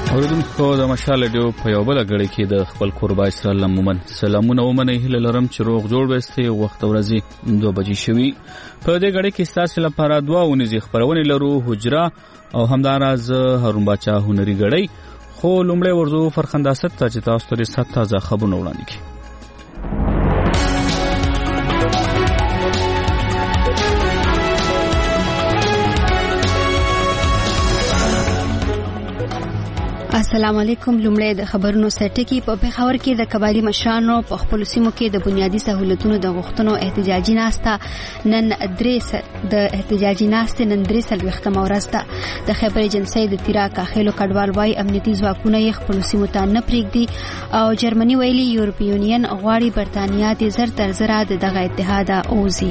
اوریدونکو د مشال ډیو په یو بل غړي کې د خپل قربا اسرائیل لمومن سلامونه ومنه هله لرم چې روغ جوړ وستي وخت ورځي 2 بجې شوي په دې غړي کې تاسو لپاره دوا ونیزي خبرونه لرو حجره او همداراز هارون باچا هنري غړي خو لومړی ورزو فرخنداست ته چې تاسو ته ست تازه خبرونه وړاندې کړي. السلام علیکم. لومړی د خبرونو سرټکی په پیښور کې د قبایلی مشرانو په خپل سیمو کې د بنیادی سہولتونو د غوښتنو احتجاجي ناسته نن د احتجاجي ناسته نن درې سلوختم ورځ ده. د خیبر ایجنسی د تیرا کاخلو کډوال وای امنیتي ځواکونه یې خپل سیمو ته نه پریږدي او جرمني ویلي یورپی یونین غواړي برتانیا د زر تر زره دغه اتحاد اوزي.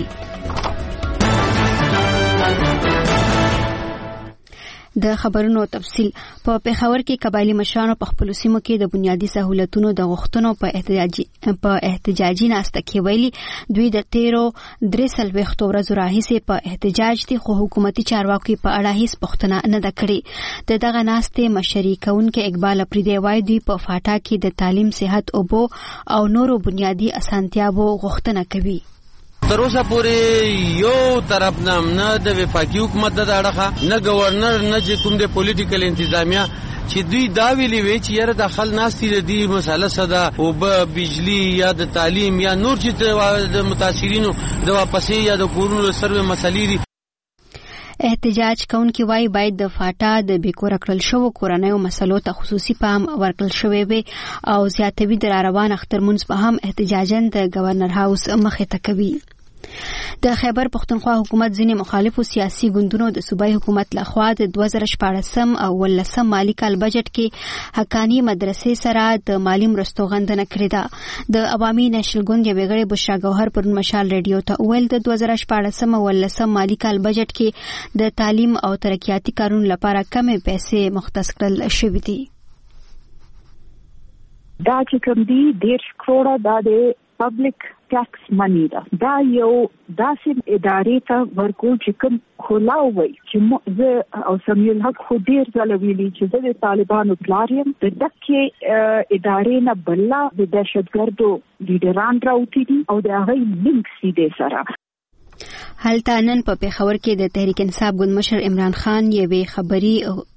د خبرونو تفصیل په پیښور کې قبایلی مشرانو په خپل سیمو کې د بنیادی سہولتونو د غوښتنو په احتجاجي ناسته کې ویلي دوی د 13 ورځې راهیسې په احتجاج دي خو حکومتي چارواکي په اړه هیڅ پوښتنه نه ده کړې. دغه ناسته مشري کوونکې اقبال اپریدي وایي دوی په فاټا کې د تعلیم صحت اوبو او نورو بنیادی اسانتیاو غوښتنه کوي. تر اوسه پورې یو طرف نه د وفاقي حکومت د اړخه نه گورنر نه چې کوم د پولیټیکل انتظامیه چې دوی دا ویلي وي چې یاره د خل ناستي د دې مسله صدا او به بجلی یا د تعلیم یا نور چې د متاثرینو د واپسې یا د کورونو سره مسلې دي. احتجاج کوونکي وایي باید د فاټا د بیکور کړل شو کورنیو مسلو ته خصوصي پام ورکړل شوی وي او زیاتوي د روان اخترمنځ په هم احتجاجن د گورنر هاوس مخې ته کوي. د خیبر پختونخوا حکومت ځینې مخالفو سیاسي ګوندونو د صوبایي حکومت لخوا د 2014 او 2015 مالی کال بجټ کې حقانی مدرسې سره د مالی مرستو غندنه کړې ده. د عوامي نېشنل ګوند یوې غړي بشرا ګوهر پر مشال ریډیو ته ویل د 2014 او 2015 مالی کال بجټ کې د تعلیم او ترقیاتي کارونو لپاره کمې پیسې مختص کړل شوې دي. دا چې کوم دي 1.5 کروڑه د پبلک ټیکس منی دا یو داسې ادارې ته ورکول چې کوم خلا وي چې زه او سمیل حق خو ډیر ځله ویلي چې زه د طالبانو پلاریم د دکې ادارې نه بلا د دهشتګردو لیډران راوتی دي او د هغه لینک سیده سره. هلته نن په پیښور کې د تحریک انصاف ګوند مشر عمران خان یوې خبري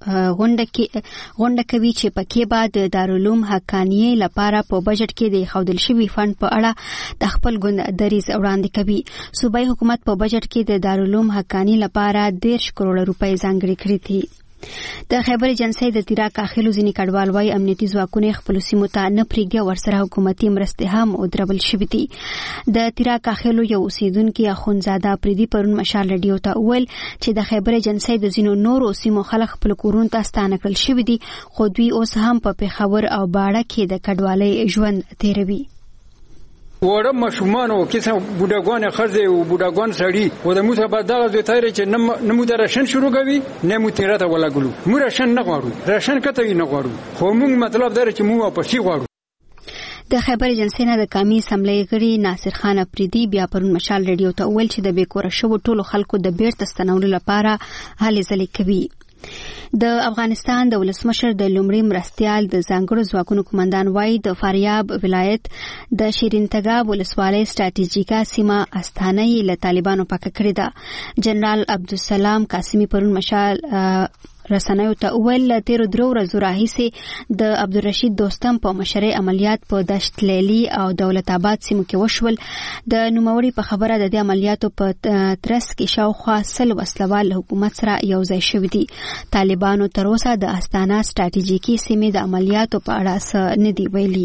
غونډه کوي چې پکې بعد د دارالعلوم حقانیه لپاره په بجټ کې د خودل شوی فند په اړه د خپل ګوند دریځ وړاندې کوي. صوبایي حکومت په بجټ کې د دارالعلوم حقانیه لپاره 10 کروڑ روپۍ ځانګړي کړې دي. د خیبر ایجنسی د تیرا کاخلو ځینې کډوال وای امنیتي ځواکونه خپل سیمو ته نه پریږدي او ورسره حکومتي مرستې هم ودرول شوې دي. د تیرا کاخلو یو اوسیدونکو اخونزاده پریدي پرون مشال ریډیو ته ویل چې د خیبر ایجنسی د ځینو نورو سیمو خلک خپل کورونو ته ستانه کړل شوې دي خو دوی اوس هم په پیښور او باړه کې د کډوالۍ ژوند تیروي. وړه مشومان او کیسه بوډاګان خرځي او بوډاګان سړي و د موږ په دغه ځای چې نمو د راشن شروع کوي نه مو تیراته ولاګلو مو راشن نه غواړو راشن کته نه غواړو خو موږ مطلب دا چې مو واپس غواړو. د خیبر ایجنسی نه د قومي اسمبلی غړي ناصر خان اپریدي بیا پرون مشال ریډیو ته ویل چې د بیکور شو ټولو خلکو د بیرته ستنولو لپاره هلې ځلې کوي. د افغانستان د ولسمشر د لومړي مرستيال د ځانګړو ځواکونو کمانډان وای د فاریاب ولایت د شیرین تګاب ولسوالۍ ستراتیژیکا سیمه استانه یې له طالبانو پاک کړې ده. جنرال عبدالسلام قاسمی پرون مشال رسنیو ته ویل 13 ورځې راهیسې د عبدالرشید دوستم په مشرۍ عملیات په دشت لیلی او دولت آباد سیمو کې وشول. د نوموړي په خبره د دې عملیاتو په ترڅ کې شاوخوا 100 وسلوال حکومت سره یو ځای شوي دي. طالبانو تر اوسه د استانه ستراتیژیکي سیمې د عملیاتو په اړه څه نه دی ویلي.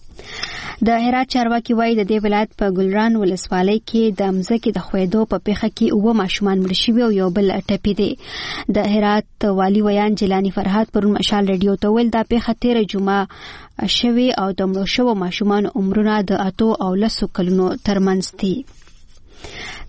د هرات چارواکي وایي د دې ولایت په ګلران ولسوالۍ کې د مځکې د خویدو په پیښه کې 9 ماشومان مړ شوي او یو بل ټپي دي. د هرات والی ویان جیلانی فرهاد پرون مشال ریډیو ته ویل دا پیښه 13 جمعه شوي او د مړو شوو ماشومان عمرونه د 8 او 10 کلونو ترمنځ دي.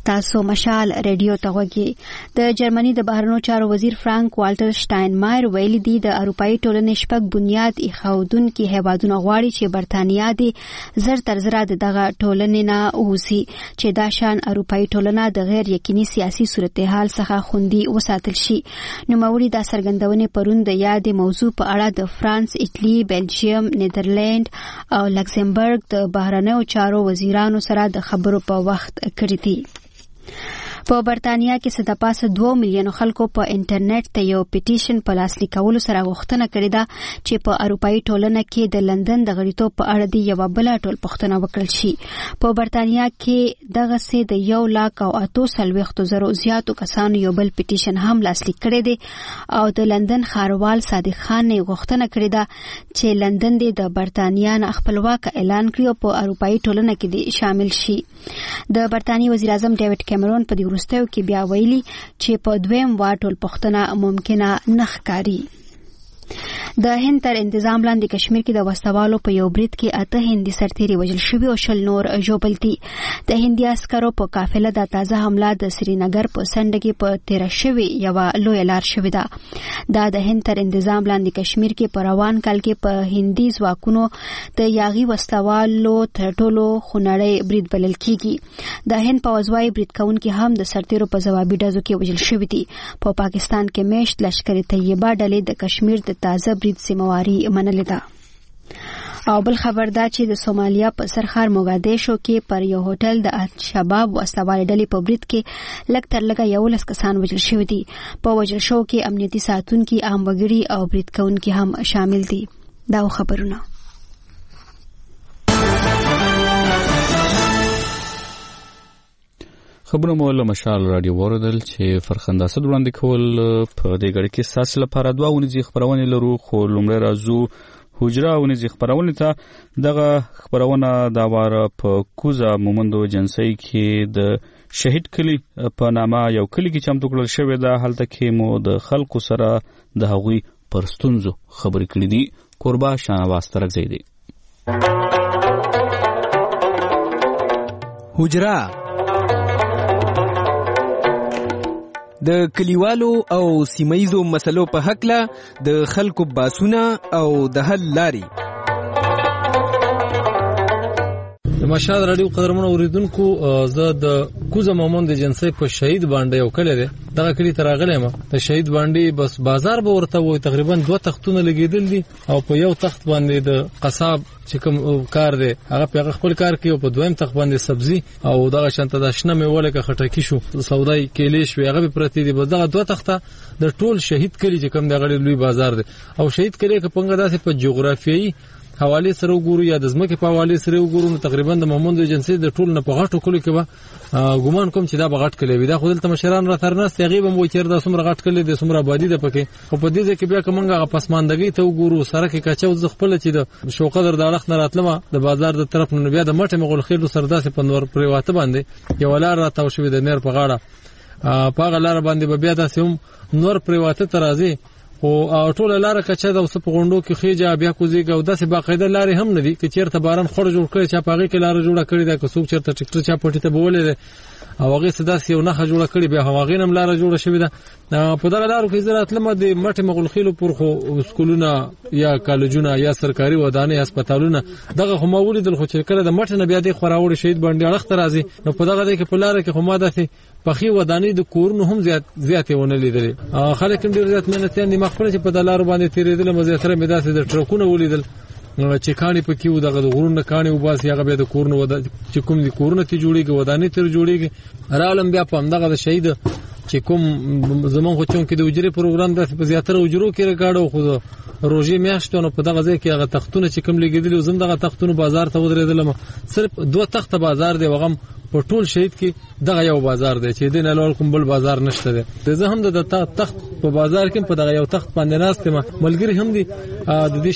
تاسو مشال رادیو ته وګورئ. د جرمني د بهرنیو چارو وزیر فرانک والټر شټاینمایر ویلي دی د اروپאי ټولنې شپږ بنیاد ایښودونکي هیوادونه غواړي چې برتانیا د زر تر زره دغه ټولنې نه اوسي چې دا شان اروپאי ټولنه د غیر یقیني سیاسي صورتحال څخه خوندي وساتل شي. نوموړي دا څرګندونې پرون د یادې موضوع په اړه د فرانس، ایټالي، بلجیم، نیدرلند او لکسمبرګ د بهرنیو چارو وزیرانو سره د خبرو په وخت کړی دي. په برتانیا کې څه د پاسه 2 میلیون خلکو په انټرنیټ ته یو پیټیشن په لاسلیک کولو سره غوښتنه کړې ده چې په اروپאי ټولنه کې د لندن د غړیتوب په اړه دی یو بل ټولپوښتنه وکړل شي. په برتانیا کې دغه سه د 1,38,000 زیاتو کسانو یو بل پیټیشن هم لاسلیک کړی دی او د لندن ښاروال صادق خان یې غوښتنه کړې ده چې لندن د برتانیا نه خپلواک اعلان کړي او په اروپאי ټولنه کې شامل شي. د برتانیې وزیر اعظم ډیوډ کیمرون په وروستیو کې بیا ویلي چې په دویم واټول پښتنه ممکنه نه ښکاري. د هند تر انتظام لاندې کشمیر کې د وسوالو په یو برید کې 8 هندي سرتیري وژل شوي او 10 نور ژوبل دي. د هندي عسکرو په قافله د تازه حمله د سرینګر په سند کې په تیر شوي یو لوی لار شوې ده. دا د هند تر انتظام لاندې کشمیر کې په روان کال کې په هندي ځواکونو د یاغي وسوالو تر ټولو خونړی برید بلل کیږي. د هند پوځوي برید کوونکي هم د سرتیرو په ځوابي ډزو کې وژل شوي دي. په پاکستان کې میشت لشکري طیبه ډلې د کشمیر د تازه برید سیمواري منلې ده. او بل خبر دا چې د سومالیا په سرخار موګادیشو کې پر یو هوټل د الشباب وسوالې ډلې په برید کې لږ تر لږه 11 کسان وژل شوي دي. په وژل شو کې امنیتي ساتونکي، عام وګړي او برید کوونکي هم شامل دي. دا خبرونه خبرونه مو له مشال رادیو وردل چې فرخنده صد وړاندې کول په دې غړي کې ساس لپاره 2 ونیزي خبرونه لرو. خو لومړی راځو حجره ونیزي خبرونه ته. دغه خبرونه دا واره په کوزه مومندو جنسي کې د شهید کلی په نامه یو کلی کې چمتو کړل شوی ده. هلته کې مو د خلکو سره د هغوی پر ستونزو خبرې کړې دي. قربا شاهنواز ترک زیدي. حجره د کلیوالو او سیمایزو مسلو په حق له د خلکو باسونه او د حل لاري. د مشال رادیو قدرمنو اوریدونکو، زه د کوزه مومند جنسي په شهید باندې یو کلی دی، دغه کلی ته راغلی یم. د شهید باندې بس بازار به ورته وای، تقریبا 2 تختونه لګیدل دي او په یو تخت باندې د قصاب چې کوم کار دی هغه په خپل کار کوي او په دویم تخت باندې سبزي او دغه شانته د شنه میوه لکه خټکی شو سودای کېلې شو هغه پرتی دي. بس دغه 2 تخته د ټول شهید کلی چې کوم دغه لوی بازار دی. او شهید کلی کې پنګه داسې په جغرافیایي حواله سره وګورو یا د ځمکې په حواله سره وګورو، نو تقریبا د مومند جنسي د ټول نه په غټو کلی کې به ګومان کوم چې دا به غټ کلی وي. دا خو دلته مشران را ترناست غیبه مو چیر د سمره غټ کلی د سمره آبادی د پکې. خو په دې کې بیا کومه پسماندګي ته وګورو، سره کې کاچو ز خپل چې د شوقدر د اړخ نه راتلمه د بازار د طرف نه بیا د مټه مغول خیلو سرداسه په نور پریواته باندې یو لار راتاو شوی د نیر په غاړه. په غلار باندې بیا د سوم نور پریواته ترازی او ټول لار کچا د اوس په غونډو کې خېجه بیا کوزیګ او داسې باقاعده لارې هم نه دي چې چیرته باران خور جوړ کړي چې پاغي کې لار جوړه کړي دا که څوک چیرته ټیکټر چا پټي ته بولې او هغه صداس یو نه جوړه کړي بیا هغه نم لار جوړه شوې ده. په دغه لارو کې زراعت لمه د مټ مغول خېلو پر خو سکولونه یا کالجونه یا سرکاري ودانې هسپتالونه دغه هم ولیدل، خو چې کله د مټ نه بیا د خوراوړ شهید باندې اړخ ترازي نو په دغه کې په لار کې خو ما داسې پخې ودانې د کورونو هم زیاتې ونه لیدل. خلک هم ډیر زیات مهنتيان دي، مخفل چې په دلارو باندې تیرېدل مزيتره مې داسې د ټرکونو ولیدل چې کانی پکې و دغه غرونه کانی وباس هغه به د کورونو ودا چې کوم دي کورونه ته جوړيږي ودانې تر جوړيږي. رالم بیا په همدغه د شهید چې کوم زمون خو چون کې د وجري پروګرام د په زیاتره وجرو کې رکاړو خو روزي میاشتونو په دغه ځای کې هغه تختونه چې کوم لګیدل زم دغه تختونو بازار ته ودرېدل. صرف 2 تخته بازار دی وغم په ټول شهید کې دغه یو بازار دی چې دین الول کوم بل بازار نشته دی. زه هم د تخت په بازار کې په دغه یو تخت باندې ناستم، ملګری هم دي د دې شهید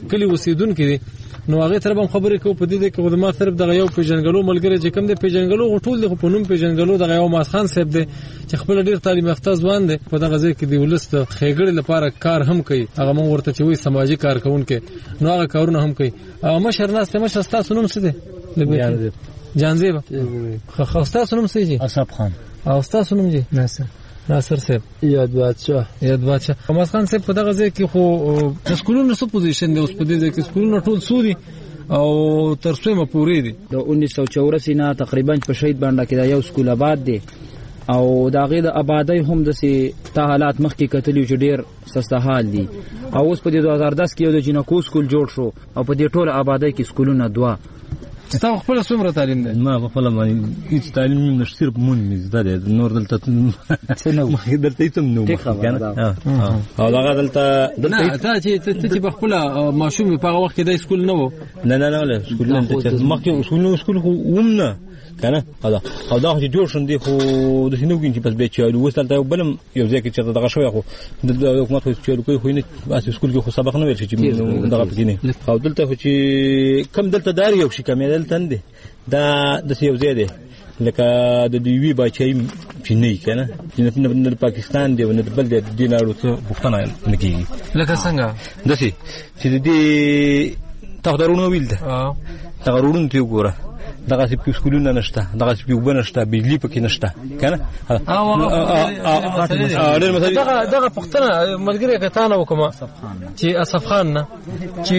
کلی اوسیدونکو دي نو هغه تر به خبرې کوو په دې کې خدمات طرف دغه یو پیژنګلو ملګری چې کوم د پیژنګلو غټول د په نوم پیژنګلو دغه یو ماسخان صاحب دی چې خپل ډیر تعلیم یافته ځوان دی په دغه ځای کې دی ولست خېګړې لپاره کار هم کوي هغه مونږ ورته چې وي سماجی کارکونکو نو هغه کارونه هم کوي مشر ناس ته مشر تاسو نوم څه دی جانزیب خو تاسو نوم څه دی اصحاب خان او تاسو نوم دی ناصر صاحب یاد بادشاہ ماسخان صاحب په دغه ځای کې خو سکولونو څه پوزیشن دی اوس په دې ځای کې سکولونو ټول سوري او تر څومره پورې دي د 1984 نه تقریبا په شهید باندې کې دا یو سکول آباد دی او دا غي د آبادی هم د سي حالات مخکې کتلی چې ډیر سسته حال دي او اوس په 2010 کې یو د جنکو سکول جوړ شو او په دې ټول آبادی کې سکولونه دوا تاسو خپل څومره تعلیم دی ما خپل باندې هیڅ تعلیم نشته صرف مون مزده دی نور دلته څه دلته تم نو او دا دلته چې خپل ماشوم په هغه وخت کې د سکول نه وو نه سکول نه مخکې سکول ومنه کنه دا چې جوړ شوندي خو د سينوګین چې پس به چالو وستلته بلم یو ځکه چې دغه شوی خو د حکومت خو چالو کوي خو نه بس سکول کې خو سبق نه ویل چې دغه پکې نه او دلته خو چې کم دلته دار یو شي کمې دلته نه دا د یو ځای دی لکه د دیوی بچای چې نه کنه چې نه پاکستان دی نه بل د دینارو څخه پښتنه نه کیږي لکه څنګه دسي چې دې تقدرونه ویل ده تقدرونه ته وګوره دغه سپیو سکولونه نشته دغه سپیو بنشته بجلی پکې نشته کنه دغه پښتنه ملګری کتانه وکما چې اصف خان نه چې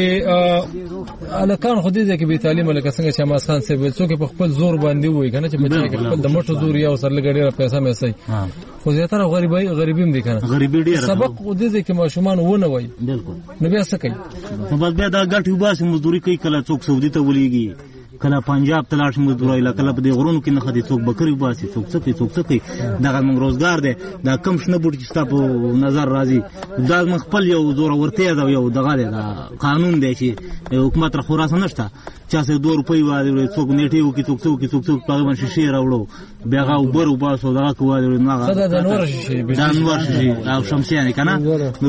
الکان خو دې کې به تعلیم لکه څنګه چې ماس خان صاحب څوک په خپل زور باندې وای کنه چې بچی کې خپل د مټو زور یا سر لګړي پیسې مې سي خو زیاتره غریبیم دي کنه غریبي ډیره سبق دې کې ماشومان ونه وای بالکل نو بیا څه کوي نو بس بیا دا ګټي وباسي مزدوري کوي کله څوک سعودي ته ولېږي کله پنجاب ته لاړ شي مزدوري کله په دې غرونو کې نه خدي څوک بکری وباسي څوک څه کوي دغه موږ روزګار دی دا کم شنه بوټ چې تاسو نظر راځي دا مخ خپل یو زور ورته دا یو دغه دی قانون دی چې حکومت را خلاص نشته چا سه 2 روپۍ وایي څوک نیټي وکي څوک په باندې شي راوړو بیا غو برو باسو دغه کوي نو دا نور شي او شمسیان کنه نو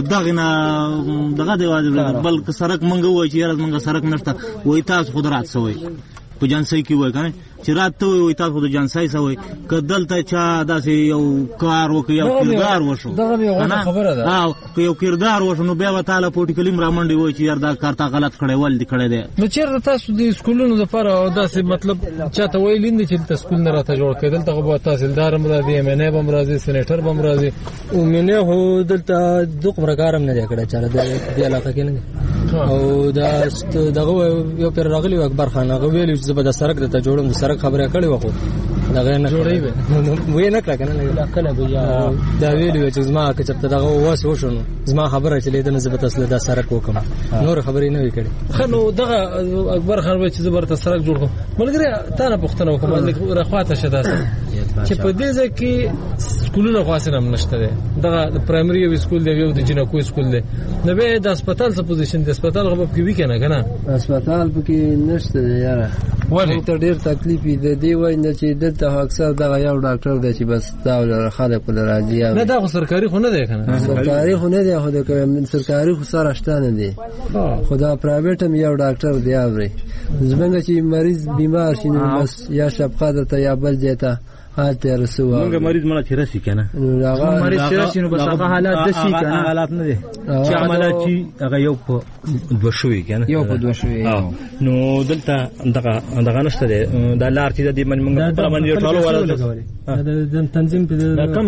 دغه دی بلکې سرک منګو وای چې یاره منګه سرک نشته وای تاسو خود رات سوي په جانسای کې وای کنه چې رات ته وای تاسو د جانسای سوي کدلته چا داسې یو کار وکي یو کردار وشو دغه یو خبره ده او یو کردار وشو نو بیا تعالی پورټ کلیم را منډي وای چې یار دا کار تا غلط کړی ول دي کړی دی نو چیرته تاسو د سکولونو لپاره داسې مطلب چاته ویلین چې د سکول نه راته جوړ کېدل ته به تحصیلدار هم راځي امنه هم راځي سېنیټر هم راځي امنه هو دلته دوه پرکارم نه دی کړی چاره د علاقې کې نه او دا دغه یو پر راغلی اکبر خان هغه ویل چې زبر د سرک د جوړم د سرک خبره کړې وخت دغه نه جوړې وې نه کړه کنه کله بیا دا ویل چې زما که چپته دغه واس وشو زما خبره چې لیدنه زبر اصل د سرک وکم نور خبرې نه وې کړې خنو دغه اکبر خان وې چې زبر ته سرک جوړ ملګری تا نه پښتنه وکم رخواته شته چې په دې ځکه کې سکولونه خاصه هم نشته دغه پرایمري یو سکول دی یو د جنکو سکول دی نو به د هسپتال څه پوزیشن د هسپتال غو په کې کنه هسپتال پکې نشته یاره ولی ته ډیر تکلیف دی وای نه چې دلته اکثر دغه یو ډاکټر دی چې بس دا خلک په راځي نه دا سرکاري خو نه دی کنه سرکاري خو نه دی خو د سرکاري خو سره شته نه دی خدا پرایویټ هم یو ډاکټر دی اوري زمونږ چې مریض بیمار شي نو بس یا شپقادر ته یا بل ځای حالته رسوا موږ مریض مله چیرسي کنه هغه مریض چیرسي نو بس هغه حالات دسي کنه حالات نه دي چې عمله چې هغه یو په دوه شوي کنه یو په دوه شوي نو دلته دغه نشته دی دا لار چې د موږ په باندې ټولو ولا د تنظیم په کم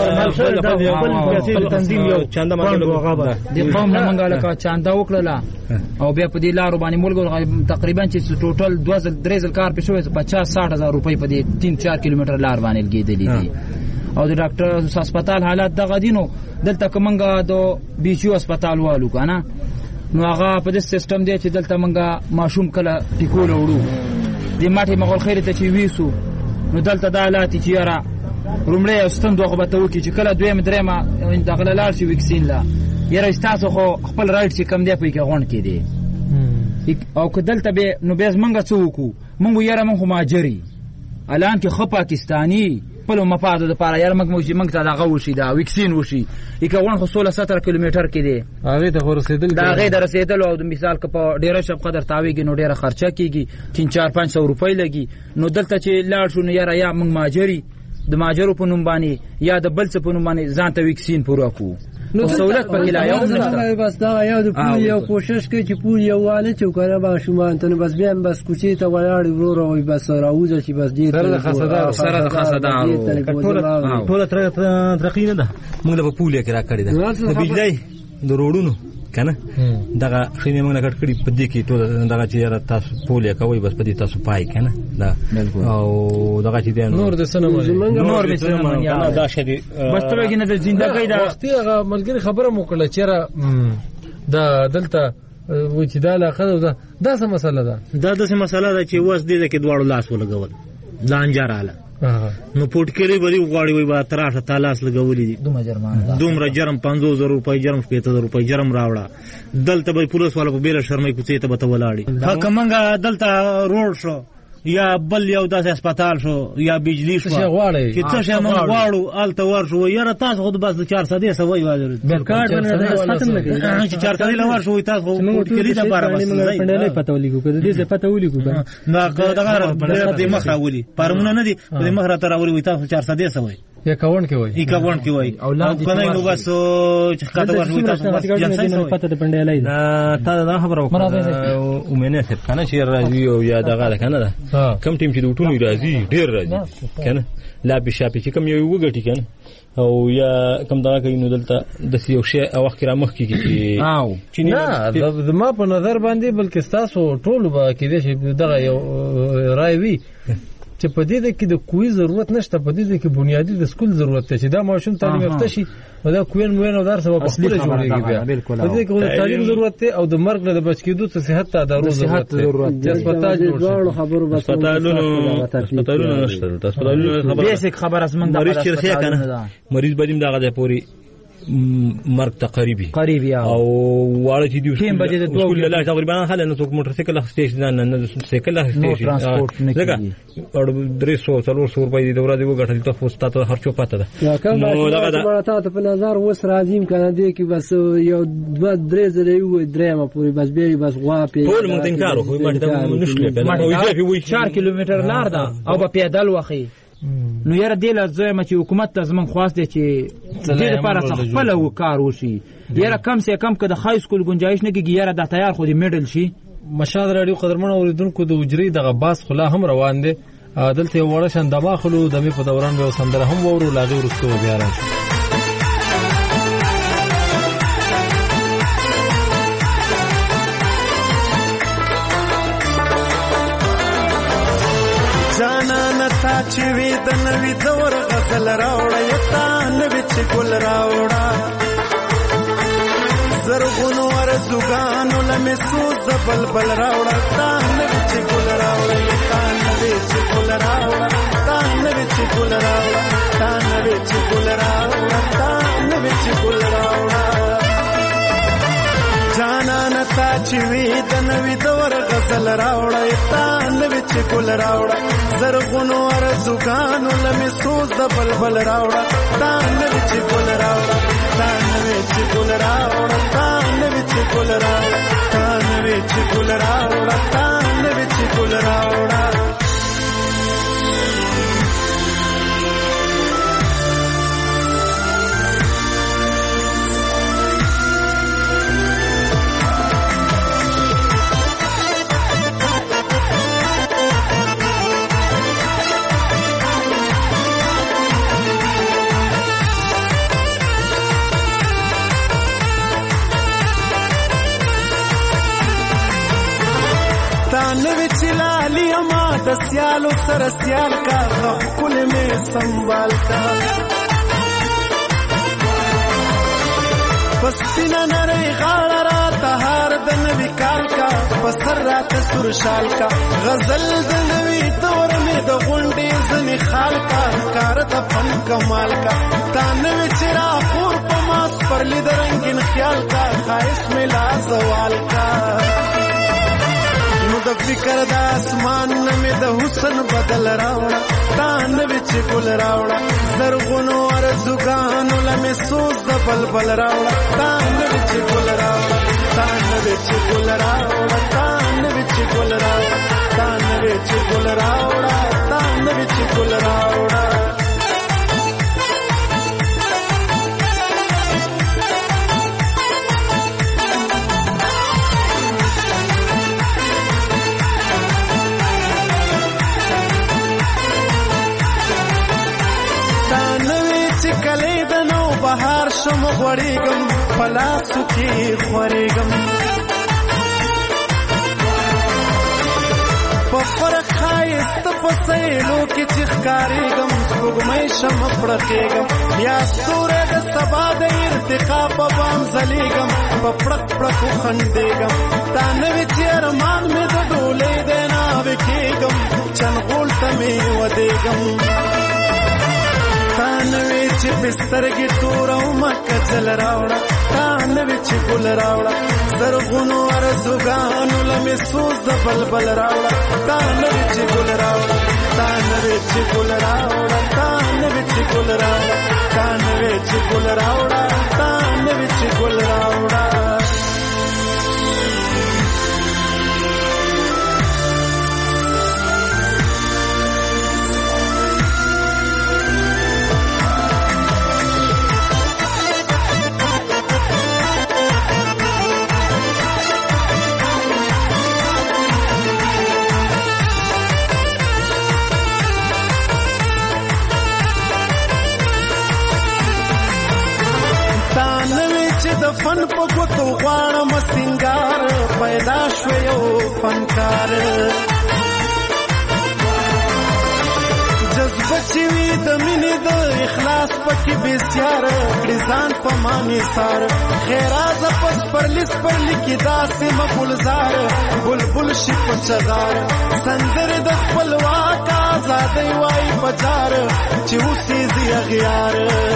ځای تنظیم یو چاندا باندې د قوم نه منګاله کا چاندا وکړه او بیا په دې لارو باندې ملګرو تقریبا چې ټوټل 2-3 کار په شوې 50-60 هزار روپۍ په دې 3-4 کیلومتر لار باندې لګېدلې دي او د ډاکټر هسپتال حالات دغه دینو دلته کومنګا د بیچو هسپتال والو کنه نو هغه په دې سیستم دی چې دلته منګا ماشوم کله ټیکول وړو د ماټي مغول خیر ته چې ویسو نو دلته د حالات چې یاره رومړی استم دوغه به ته وکی چې کله دویم درېما دغه لار شي وکسین لا یاره تاسو خو خپل رائټ چې کم دی په کې غون کې دی او که دلته به نو به منګه څوک منګو یاره من خو ماجری الان کې خو پاکستانی خپل مفاد لپاره یار موږ ته دغه وشي دا ویکسین وشي یکه خو 16-17 کیلومتر کې دی هغه ته ورسېدل دا هغه درسېدل او د مثال که په ډیره شپ قدر تاویږي نو ډیره خرچه کیږي 3-4-500 روپۍ لګي نو دلته چې لاړ شو نو یاره یا موږ ماجری د ماجرو په نوم باندې یا د بل څه په نوم باندې ځان ته ویکسین پوره کوو نو سہولت پکې لا یو نشته بس دا یو د پول یو کوشش کوي چې پول یو والي چې کنه با شومان ته بس بیا بس کوچې ته ولاړ ورو وي بس راوځي چې بس ډیر سره د خاصدار ټول ترقی نه ده موږ له پول کې را کړی ده د بجلی د روډونو کنه دغه خینه موږ نه کټ کړی په دې کې ټول دغه چې تاسو پول کوي بس په دې تاسو پای کنه دا او دغه چې نور د سنه نور به سنه یا دا شدي بس ته کې نه د ژوندۍ دا وختي هغه ملګری خبره مو کړه چې دا دلته و چې دا علاقه دا څه مسله ده دا د څه مسله ده چې وس دې کې دواړو لاس ولګول ځانجاراله نو پټکری بری غواړي وي با تراشه تالاس لګولې دي دومره جرم 50000 روپۍ جرم 70000 روپۍ جرم راوړه دلته به پولیس والو په بیره شرمې کوڅې ته به ولاړی حق منګه دلته روډ شو یا بل یو داسې هسپتال شو یا بجلی شو چې څه شي موږ غواړو الته ورشو یاره تاسو خود بس 400 سوي واجر کارت باندې ختم نه کوي چې 400 لور شو تاسو پټکری ته بار بس نه پته ولیکو کده دې پته ولیکو نه دغه د مخ راولي پرمونه نه دي د مخ را تر راولي تاسو 400 سوي یا کاون کې وای کاون کې وای اولاد کنه نو بس چې خاطر ورشو تاسو بس جنسي پته د پندې لای تا دا خبره وکړه او مینه څه کنه چې راځي او یا دغه کنه دا کم ټیم چې د ټولو راځي ډیر راځي کنه لا بشاپي چې کم یو وګټي کنه او یا کم دا کوي نو دلته د یو شی او وخت را مخ کیږي او چې نه د ما په نظر باندې بلکې تاسو ټول به کې دې دغه یو رائے وي چې په دې کې د کوی ضرورت نشته په دې کې بنیادی د سکول ضرورت ته چې دا ماشوم تعلیم یافته شي دا کوین موین او درس په خپل جوړیږي بیا په دې کې د تعلیم ضرورت ته او د مرګ نه د بچ کېدو ته صحت ته د ضرورت ته هسپتال جوړ خبرو بس هسپتالونو نشته هسپتالونو خبر اسمن د مریض چیرته کنه مریض بدیم دغه د پوری مرګ ته قریبي او واړه چې دی سکول له تقریبا خلک نو څوک موټر سایکل سټیشن نه سایکل سټیشن لکه اور 300 روپۍ دی ورځې وګټل ته فوستا ته هرڅو پته ده نو دا ته په نظر وس راځیم کنه دی کې بس یو 2-3 یو درېمه پوری بس به بس غوا په ټول مونږ انکار خو ماته مشکل ده 4 کیلومتر لار ده او په پیدل وخی نو یاره دې لازم چې حکومت ته زمون خواست دي چې دې لپاره خپل وکړ وشي یاره کم سه کم که د های سکول گنجائش نه کیږي یاره د تیار خو دې میډل شي مشاهد رادیو قدرمن اوریدونکو د اجري د غباس خلا هم روان دي دلته وړه شان دماخلو د می په دوران به سندره هم ورو لاغي ورستو بیا راځي چې وی د نوې دور غزل راوړه یتا نوې چې ګل راوړه زرغونو ورزګانو لمې سوز بلبل راوړه تا نوې چې ګل راوړه یتا نوې چې ګل راوړه تا نوې چې ګل راوړه تا نوې چې ګل راوړه تا نوې چې ګل راوړه جانا نتا چې وی د نوې دور غزل راوړه یتا نوې چې ګل راوړه زرغونو ورزګانو لمې سوز بلبل راوړه تا نوې چې ګل راوړه تا نوې چې ګل راوړه تا نوې چې ګل راوړه تا نوې چې ګل راوړه تا نوې چې ګل راوړه سیالو سر سیال کا کل میں سنبھال کا پسینا نرے غاڑ رات ہار دنوی کال کا پسر رات سرشال کا غزل دنوی دور میں دو غنڈی زنی خال کا کار دا فن کمال کا تانوی چرا پور پماس پر لید رنگین خیال کا خواہش میں لا زوال کا د فکر د اسمان نمې د حسن بدل راوړه تا نوې چې ګل راوړه زرغونو ارزوګانو لمې سوز د بلبل راوړه تا نوې چې ګل راوړه تا نوې چې ګل راوړه تا نوې چې ګل راوړه تا نوې چې ګل راوړه تا نوې چې ګل راوړه بهار شم غوړېږم پلاسو کې خورېږم په فرق ښایست په سیلو کې چې ښکارېږم سپوږمۍ شم پړقېږم بیا ستوری د سبا د ارتقا په بام ځلېږم په پړق پړقو خندېږم تا نوې چې ارمان مې د ډولۍ دی ناوې کېږم چنغول ته مې ودېږم تا نوې چې بسترګې توره ومه کجل راوړه تا نوې چې ګل راوړه زرغونو ارزوګانو لمې سوز د بلبل راوړه تا نوې چې ګل راوړه تا نوې چې ګل راوړه تا نوې چې ګل راوړه تا نوې چې ګل راوړه تا نوې چې ګل راوړه فن په ګوتو غواړم سنگار پیدا شو یو فنکار جذبه چې وي د مینې د اخلاص پکې بسیار کړي ځان په ما نثار خیراز پس پرلی کې داسې مګلزار بلبل شي په چغار سندر د خپلواک آزادۍ وای پچار چې اوسې زی اغیار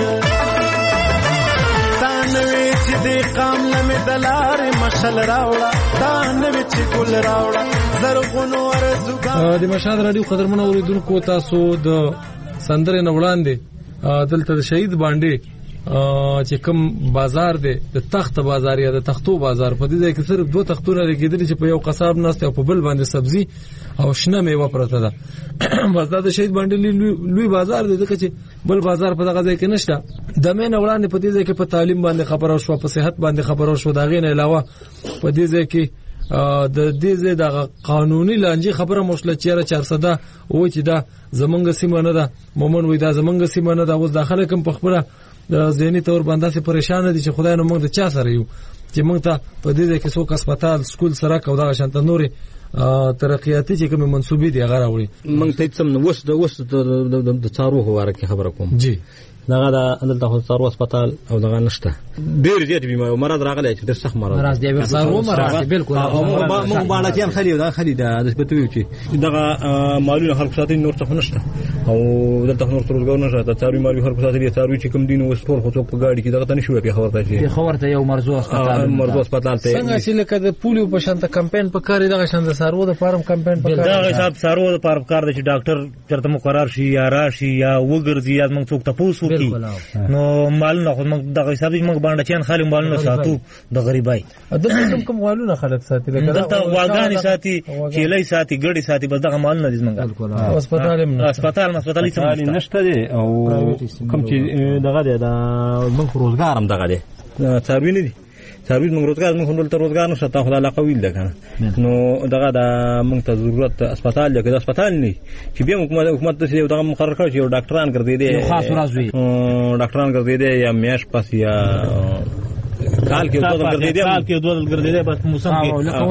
نوې چې دې قام لمې دلارې مشل راوړه دا نوې چې ګل راوړه زرغونو ارزوګان د مشهد رادیو قدرمنو اوریدونکو تاسو د سندرې نه وړاندې دلته د شهید باندې چې کوم بازار دی د تخت بازار یا د تختو بازار په دې ځای کې صرف دوه تختونه لګېدلي چې په یو قصاب ناست او په بل باندې سبزي او شنه میوه پرته ده بس دا د شهید باندې لوی بازار دی ځکه چې بل بازار په دغه ځای کې نشته د مې نه وړاندې په دې ځای کې په تعلیم باندې خبره شو په صحت باندې خبره شو دا غي نه علاوه په دې ځای کې د دې ځای د قانوني لانجې خبره مشله چیرې 400 و چې دا زمونږ سیمه نه ده مومن وې دا زمونږ سیمه نه ده اوس داخله کوم په خبره د ذهني تور باندې سي پریشان دي چې خدای نو موږ د چا سره یو چې موږ ته په دې کې څوک هسپتال سکول سره کو دا شانت نوري ترقیاتي چې کوم منسوبې دي هغه راوړي موږ ته څم نو وست د څارو هواره کې خبره کوم جی دغه د څارو هسپتال او دغه نشته ډېر زیات بیمار مرض راغلی چې د سخت مرض دی څارو مرض بالکل موږ باندې چې خالي دا خالي د سپتوي چې دغه مالونه خلک ساتي نور څه نشته او دلته نور روزګار نشته د څارو مالي خلک ساتي څارو چې کوم دین وسپور خو څوک په گاډي کې دغه تنه شو په خبرته یو مرزو هسپتال ته څنګه چې لکه د پولیو په شانته کمپاین په کار دغه شانته سارو د فارم کمپاین په کار دغه حساب سارو د فارم کار د چې ډاکټر چرته مقرر شي یا راشي یا وګرځي یا موږ څوک تاسو نو مالونه خو موږ دغه حساب موږ باندې چان خالي مالونه ساتو د غریبای دلته کوم مالونه خلک ساتي دلته واګانی ساتي چيلي ساتي ګړي ساتي بس دغه مالونه دي موږ هسپتال نشته دي او کوم چې دغه دی دا موږ روزګار هم دغه دی څاروي نه دي څاروي موږ روزګار موږ دلته روزګار نشته ته خدای علاقه ویل ده کنه نو دغه د موږ ته ضرورت هسپتال دی که هسپتال نه چې بیا حکومت ته یو دغه مقرر کړ چې یو ډاکټران ګرځي دي خاص راځي ډاکټران ګرځي دي یا میاش پاس یا کال کې دوه ګرځي دي بس موسم کې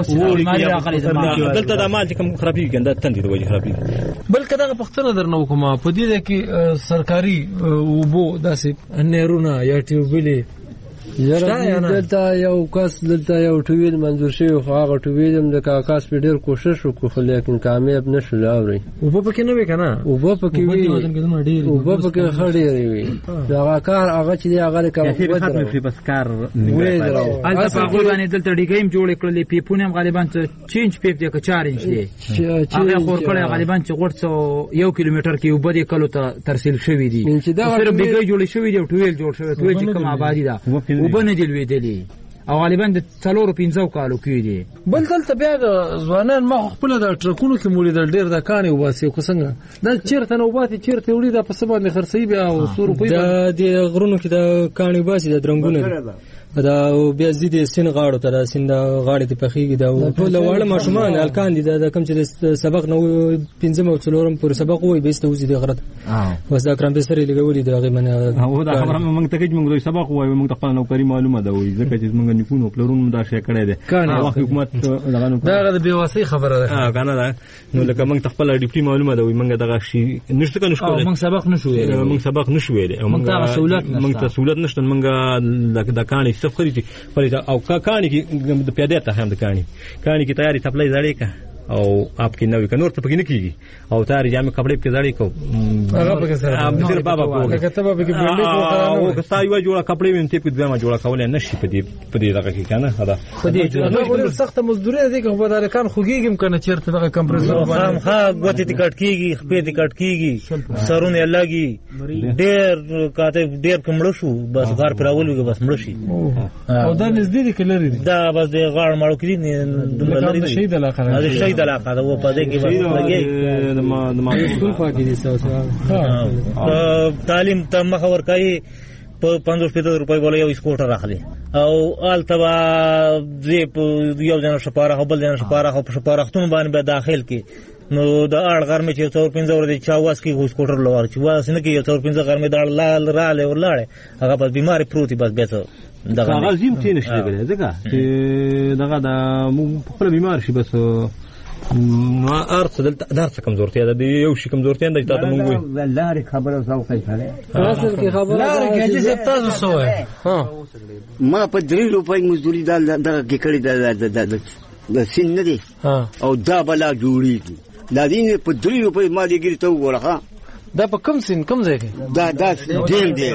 دلته د مال چې کوم خرابي کنده تندې د وجه خرابي بلکې دغه پښتنه درنو کومه په دې کې سرکاري وبو داسې نهرونه یا ټیوبلې دلته یو کس دلته یو ټویل منظور شوی خو هغه ټویل هم د کاکاس په ډېر کوشش وکړو خو لیکن کامیاب نه شول. اورئ اوبه پکې نه وي که نه؟ اوبه پکې وي، اوبه پکې ښه ډېرې وي. هغه کار هغه چې دی هغه د هلته په هغوی باندې دلته ډیګۍ هم جوړې کړلې، پیپونه هم غالبا 6 پیپ دی که 4 انچ دی، هغه خور کړی غالبا چې غوړ 1 کیلومتر کې اوبه دې کلو ته ترسیل شوي دي. صرف ډیګۍ جوړې شوي دي او ټویل جوړ شوی، ټویل چې کوم آبادي ده اوبه نه دي لوېدلي او غالبا د 4-5 کالو کې دي. بل دلته بیا د ځوانان ما خپل د ټرکونو کې مولیدل ډېر د کاڼي وباسي خو څنګه دا چیرته نه وباسي چیرته وړي دا په څه باندې خرڅوي بیا او 100 روپۍ د غرونو کې د کاڼي وباسي د درنګونه دا بیا زیدي سین غاړو ته د سین د غاړې ته پخېږي دا ټول واړه ماشومان هلکان دي دا کوم چې د سبق نه 5 او 4 پورې سبق وایي به ست وزي د غرت بس دا کرام به سره لګولې دا غي منه هو دا خبره موږ ته کې موږ سبق وایو موږ خپل نوکری معلومه ده وایي ځکه چې موږ نکونو پلرونو دا شي کړی دی وخت حکومت دا د بیواسي خبره ده کنه دا نو لکه موږ خپل ډیپټي معلومه ده وایي موږ دغه شي نشته کنه شو موږ سبق نشو ویل موږ سبق نشو ویل موږ ته سہولت نشته موږ د کاني سفر دي او کانی کی د پیاده ته هم د کانی کی تیاری سپلای زړې کا او اپ کی نوې کنور ته پکې نه کیږي او تیاری جامې کپڑے په زړې کو هغه پکې سره عبد بابا کو کتابه پکې بلډي کو او کستا یو جوړه کپڑے وین ته په دغه جوړه کولای نشي په دې دغه کې کنه دا خو دې جوړه سخت مزدوري دي که په دغه کان خوګیږم کنه چیرته دغه کمپریسر باندې ها غوتی ټیکټ کیږي خپې ټیکټ کیږي سرونه لګي ډېر کمړ شو بس غار پراولږي بس مړ شي او دا نږدې دي کلري دا بس د غاړ مړو کړی نه د شهید علاقه د علاقه دا و پدې کې لګي د سکول پاکي دي تعلیم ته مخور کوي په 550 روپۍ بوله یو سکوټر راخلي او التبا یو جن شپاره بل جن شپاره په شپارهتون باندې به داخل کې نو د اړ غرمه چې 4-5 ور دي چاواس کې سکوټر لوار چې واس نه کې 4-5 غرمه د لال رااله ورلاړه هغه بس بیماری پروتي بس به دغه غزیم تي نشي غلې ځکه چې دغه د خپل بیمار شي بس نو ارڅ دلته درس کمزورتیا ده یو شي کمزورتیا ده ته مونږ وي لارې خبره زو کوي اصل کې خبره لارې کې چې تاسو سوې ها ما په 3 روپۍ مزدوري دغه کې کړی د سین نه دي او دا بلا جوړیږي دا دین په 3 روپۍ ما دې ګری ته وګوره دا په کم سین کم ځای کې دا ډیم دی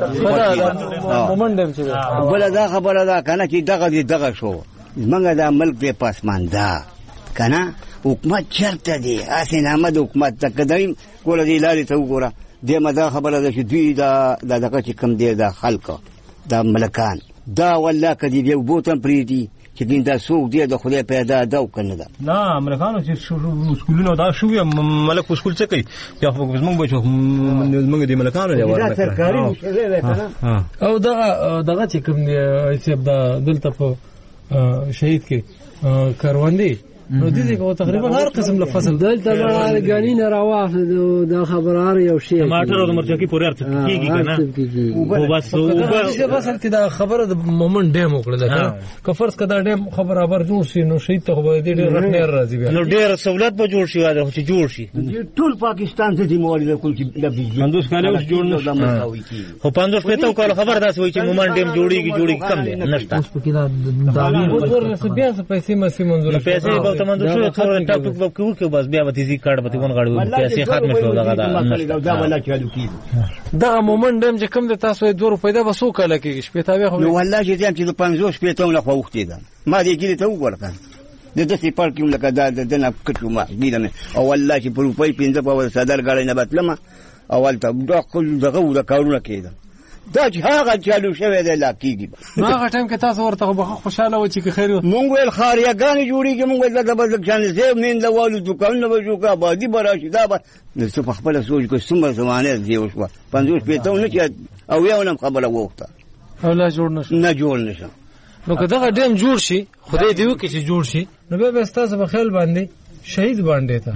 مومن ډیم چې بل دا خبره ده کنه چې دغه شو منګه دا ملک په پاسماندا کنه حکومت چرته دی اسین احمد حکومت تقدیم کول دی لاري ته وګوره دې مدا خبره ده چې دوی دا دغه چې کم دی دا خلک دا ملکان دا والله کدی یو بوتن پریدي چې دین دا سوق دی د خدای پیدا دا وکنه دا نه ملکانو چې سکولونو دا شو ملک سکول څه کوي یا موږ به موږ دې ملکانو دی ورته سرکاري مشره ده کنه او دغه چې کوم دی چې دا دلته په شهید کې کاروندې نو دې کو تقریبا هر قسم له فصل دلته به غنی نه راوافد دا خبره یو شی ټماټر او مرچکی پورې ارته کیږي کنه او بس فصل کې دا خبره د مومن ډیم وکړه که فرض کړه ډیم خبره خبر جوړ شي نو شي ته به دې ډېر رټنیر راځي نو ډېر سہولت به جوړ شي دا چې جوړ شي ټول پاکستان ته دی مولوی کول چې د 50 کال اوس جوړ نه خو 50 پته کال خبر داسې وي چې مومن ډیم جوړیږي کم دی نشته اوس په کې دا ورنه بیا پیسې مسې منظور پیسې ته منځ شو څور ټاپ ټاپ وکړو کې بس بیا وتی زی کارت به ون غاړو پیسې ختم شو دغه دا ولا چالو کی دا مومن ډیم چې کوم د تاسو 2 روپۍ دا وسو کله کې شپې تاوي خو نو والله چې ځم چې 500 شپې ته له وخت دی ما دې کې ته وګورم د دې په کې لکه دا د نه کټو ما ګیدنه او والله چې په روپۍ 15 په صدر غاړې نه بتلم اول ته دا خپل دغه د کارونه کېده دا چې هغه چالو شوی دی لا کېږي هغه ټایم کې تاسو ورته خوشاله و چې خیر مونږ ول خاریاګانې جوړیږي مونږ ول د بدل ځان زه مين د والو دکانونه به جوړ کا بادي براشي دا به نو په خپل سوچ کو څومره زمانه دی وشو 50 پیته نه چې او یو نم خبره وخته او لا جوړ نشه نو که دغه ډیم جوړ شي خدای دې وکړي چې جوړ شي نو به تاسو په خیال باندې شهید باندې ته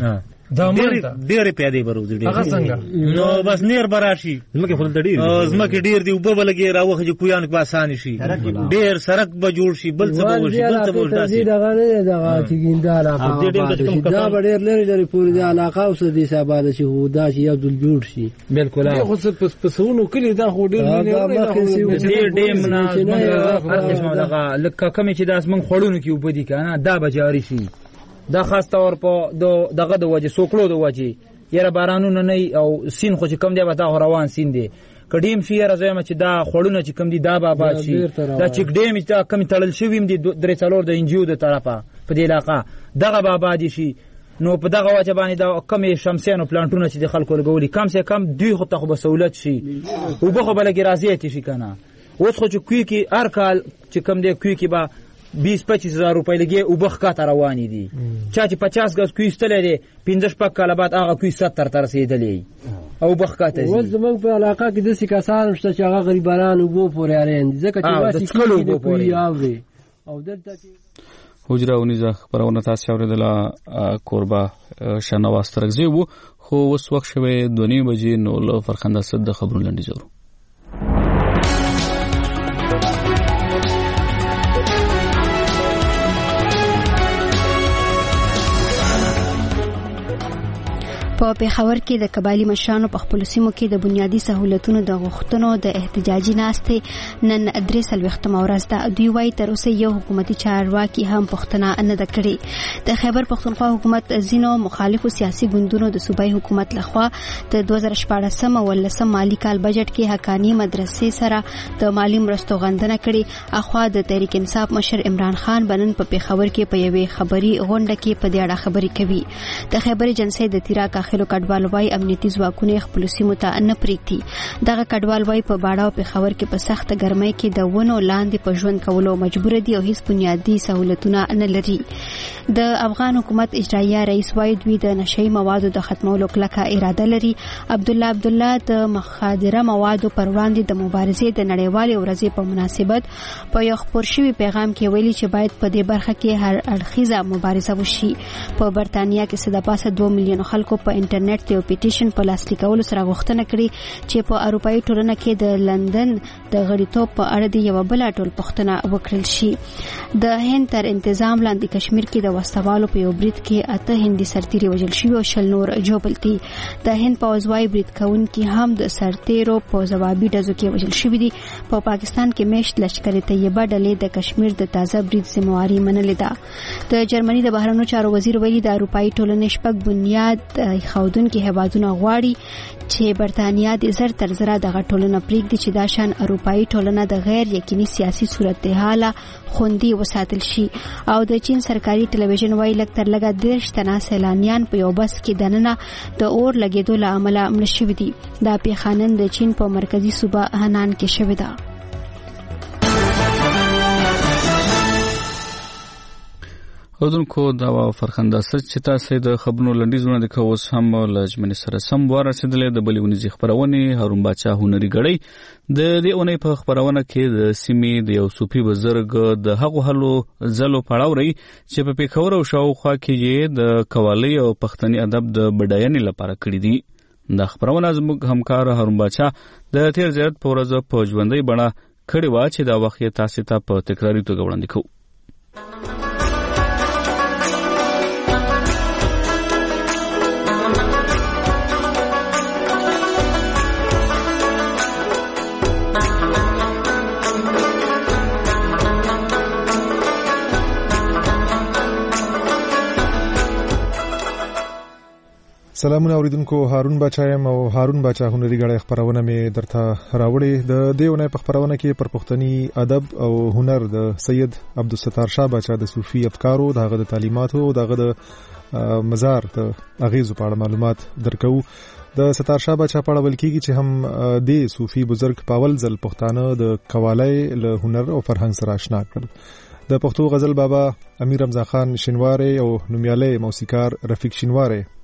ډېرې پیادې برو هغه څنګه نو بس نیر براشي زمکه خپل ډېر زمکه ډېر دی وبو بلګي راوخه چې کویان کې آسان شي ډېر سرک به جوړ شي بل څه به وشي بل څه به وشي دغه نه دغه چې ګیندا علاقه دا ډېر لري د پوری د علاقه اوس د حساباله چې هودا چې یو دل جوړ شي بالکل خو څه پسونو کلی دا خو ډېر نه دغه لکه کوم چې داس من خړونو کې وبدي کنه دا به جاری شي دا خاص طور په دغه د وجه سوکړو د وجه یره بارانونه نه او سین خو چې کم دی به دا روان سین دی کډیم شي راځم چې دا خړونه چې کم دي دا بابا شي دا چې ډیم چې کم تړل شوی دي درې څلور د انجیو د طرفه په دې علاقه دغه بابا دي شي نو په دغه وجه باندې دا کم شمسیانو پلانټونه چې د خلکو لګولي کم سه کم دوی خو ته خو سہولت شي او به خو بلګي راځي شي کنه اوس خو چې کوي کې هر کال چې کم دی کوي کې با 20-25 هزار روپۍ لګي او بخ کا رواني دي چا چې 50 غز کوي ستلې دي 15 کال بعد هغه کوي 70 تر رسیدلې او بخ کا ته ول زموږ په علاقه کې د سکاسان شته چې هغه غریبانو وو پورې اړین ځکه چې واسي کې کوي او دلته حجره ونیزه خبرونه تاسو اوریدله کوربه شنواز ترغزی وو خو اوس وخت شوه 2:30 بجې نو له فرخنده صد د خبرونه لنډی زورو په پیښور کې د قبایلی مشرانو په خپل سیمو کې د بنیادی سہولتونو د غوښتنو د احتجاجي ناستې نن 3 ورځ ده. دوی وايي تر اوسه یو حکومتي چارواکي هم پښتنه نه ده کړې. د خیبر پښتونخوا حکومت ځینو مخالفو سیاسي ګوندونو د صوبایي حکومت لخوا د 2014 ولسم مالی کال بجټ کې حقانی مدرسې سره د مالی مرستو غندنه کړې. اخوا د تحریک انصاف مشر عمران خان بنن په پیښور کې په یوې خبري غونډه کې په دې اړه خبرې کوي. د خیبر جنسي د تیرا خلو کډوال وای امنیتي ځواکونه خپل سیمو ته نه پریږدي. دغه کډوال وای په باډا او پیښور کې په سخت ګرمۍ کې د ونو لاندې په ژوند کولو مجبور دي او هیڅ بنیادی سہولتونه نه لري. د افغان حکومت اجرایه رئیس وای دوی د نشئی موادو د ختمولو کلکه اراده لري. عبد الله د مخادره موادو پر وړاندې د مبارزې د نړیوالې ورځې په مناسبت په یو خبر شوی پیغام کې ویلي چې باید په دې برخه کې هر اړخیزه مبارزه وشي. په برتانیا کې صد پاسه 2 میلیون خلکو په انټرنیټ ته پیټیشن په لاس لیکولو سره غوښتنه کړې چې په اروپאי ټولنه کې د لندن د غړیتوب په اړه د یو بل ټول پښتنه وکړل شي. د هند تر انتظام لاندې کشمیر کې د وسوالو په یو برید کې 8 هندي سرتیري وژل شوي او 10 نور جوړل دي. د هند پوځوي برید کوونکي هم د سرتیرو په ځوابي ډزو کې وژل شوي دي. په پاکستان کې میشت لشکر طیبه ډلې د کشمیر د تازه برید ذمہواری منلې ده. د جرمني د بهرنیو چارو وزیر ویلي د اروپאי ټولنې شپږ بنیاد خودون کې هیوادونه غواړي چې برتانیا د زر تر زره دغه ټولنه پریږدي چې دا شان اروپאי ټولنه د غیر یقیني سیاسي صورتحال خوندي وساتل شي. او د چین سرکاري ټلویزیون وایي لږ تر لږه 10 تنه سیلانیان په یو بس کې دننه د اور لګیدو له امله مړه شوي دي. دا پیښه نن د چین په مرکزی صوبه هنان کې شوې ده. اودونکو دا فرخنده سچ چې تاسو د خبرونو لنډیزونه د کوس هم لجمن سره سم ورسېدلې د بلیونی خبرونه هارون باچا هنري غړی د دې اونۍ په خبرونه کې د سیمې د یو صوفي بزرګ د هغو هلو زلو پړاوري چې په پیښور او شاوخوا کې د قوالی او پښتني ادب د بډاینې لپاره کړی دي. د خبرونه زموږ همکار هارون باچا د تیر زیات پورزه په ژوندۍ بڼه کړی و چې دا وخت تاسو ته په تکراری توګه وړاندې کوو. سلامونه اوریدونکو، هارون باچا یم او هارون باچا هنري غړی خبرونه مې درته راوړې. د دیونه په خبرونه کې پر پښتني ادب او هنر د سید عبدالستار شاه باچا د صوفي افکارو دغه د تعلیماتو دغه د مزار د اغیزو په اړه معلومات درکو. د ستار شاه باچا په اړه ویل کېږي چې هم د صوفي بزرګ پاول ځل پښتانه د قوالی له هنر او فرهنګ سره آشنا کړل. د پښتو غزل بابا امیر رمضان خان شینواری او نومیالی موسیقار رفیق شینواری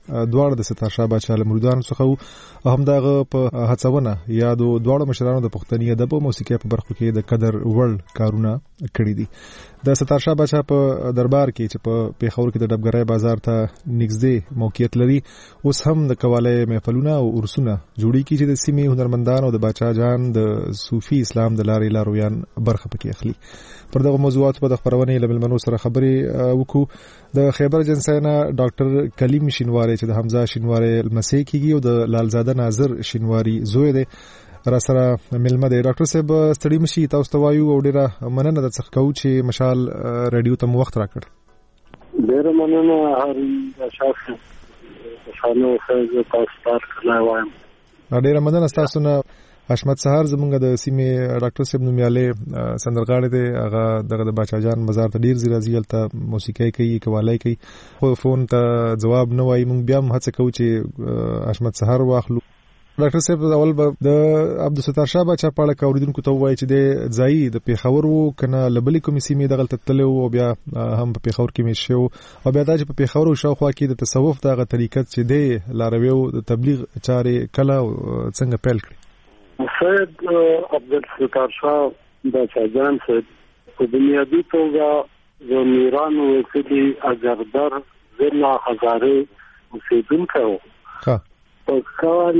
دواړه د ستار شاه باچا له مریدانو څخه او همدغه په هڅونه یا د دواړو مشرانو د پښتني ادب او موسیقي په برخو کې د قدر وړ کارونه کړی دي. د ستار شاه باچا په دربار کې چې په پیښور کې د ډبګرای بازار ته نږدې موقعیت لري اوس هم د قواله محفلونه او عرسونه جوړیږي چې د سیمې هنرمندان او د باچا جان د صوفي اسلام د لارې لارویان برخه پکې اخلي. پر دغه موضوعات په د خبرونې له ملمنو سره خبرې وکړو. د خیبر جنسای نه ډاکټر کلیم شینواری چې د حمزه شینواری لمسی کیږي او د لالزاده ناظر شینواری زوی دی را سره ملمه دی. ډاکټر صاحب ستړي مشي تاسو ته وایو او ډیره مننه د څخه کوو چې مشال رادیو ته وخت راکړ. ډیره مننه هر شخص شانو خو تاسو ته کړای وایم. ډیره مننه تاسو نه. حشمت سهار زمونږ د سیمې ډاکټر صاحب نومیاله سندرغاړی دی هغه دغه د باچا جان مزار ته ډیر زیات هلته موسیقي کوي قوالی کوي خو فون ته جواب نه وایي. موږ بیا هم هڅه کوو چې حشمت سهار واخلو. ډاکټر صاحب اول به د عبدالستار شاه باچا په اړه اوریدونکو ته وایي چې د ځایي د پیښور وو کنه لبلې کومې سیمې دغلته تللی او بیا هم په پیښور کې مېشت شو او بیا دا چې په پیښور او شاوخوا کې د تصوف دغه طریقت چې دی لاروي او د تبلیغ چارې کله څنګه پیل کړي. سید عبدالستار شاه باچا جان صاحب په بنیادي توګه د میران وکیلي اگردر ضلع هزاره اوسیدونکی و. په کال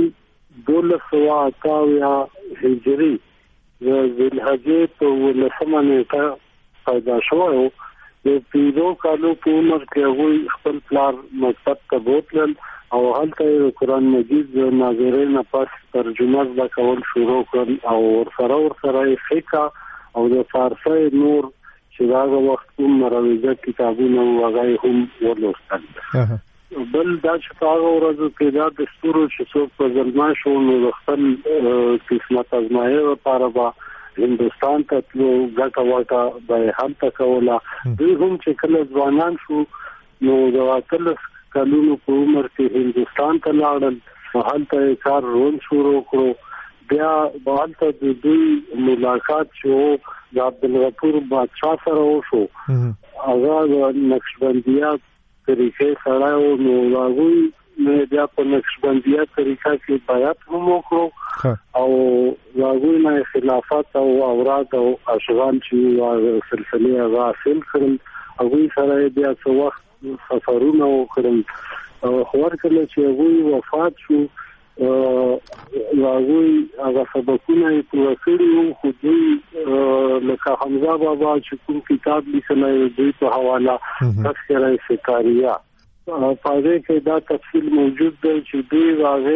1288 هجري د ذوالحجې په 19 نیټه پیدا شوی و. د 15 کالو په عمر کې هغوی خپل پلار مکتب ته بوتلل او هلته قرآن مجید د ناظرین پس ترجمه زده کول شروع کړل او ورسره فقه او د فارسی نور چې هغه وخت کوم مرویجه کتابونه هغه هم ولوستل. بل دا چې هغه ورځ کې دا د ستورو چې څوک په ځلما شو نو د خپل قسمت ازمایي لپاره به هندوستان ته تلو ګټه واټه به هلته کوله. دوی هم چې کله ځوانان شو نو د 18 کلونو په عمر کې هندوستان ته لاړل. هلته کار رول شروع کړو. بیا هلته د دوی ملاقات شو د عبدالغفور بادشاه سره وشو. هغه د نقشبندیه طریقې سره او نو هغوی بیا په نقشبندیه طریقه کې بیعت هم وکړو او هغوی نه خلافت او اوراد او اشغال چې سلسله هغه حاصل کړل. هغوی سره بیا څه وخت سفرونه وکړل. خو ورکله چې هغوی وفات شو هغوی هغه سبقونه یې پوره کړي وو خو دوی لکه حمزه بابا چې کوم کتاب لیکلی دوی په حواله تذکره سکاریه په هغې کې دا تفصیل موجود دی چې دوی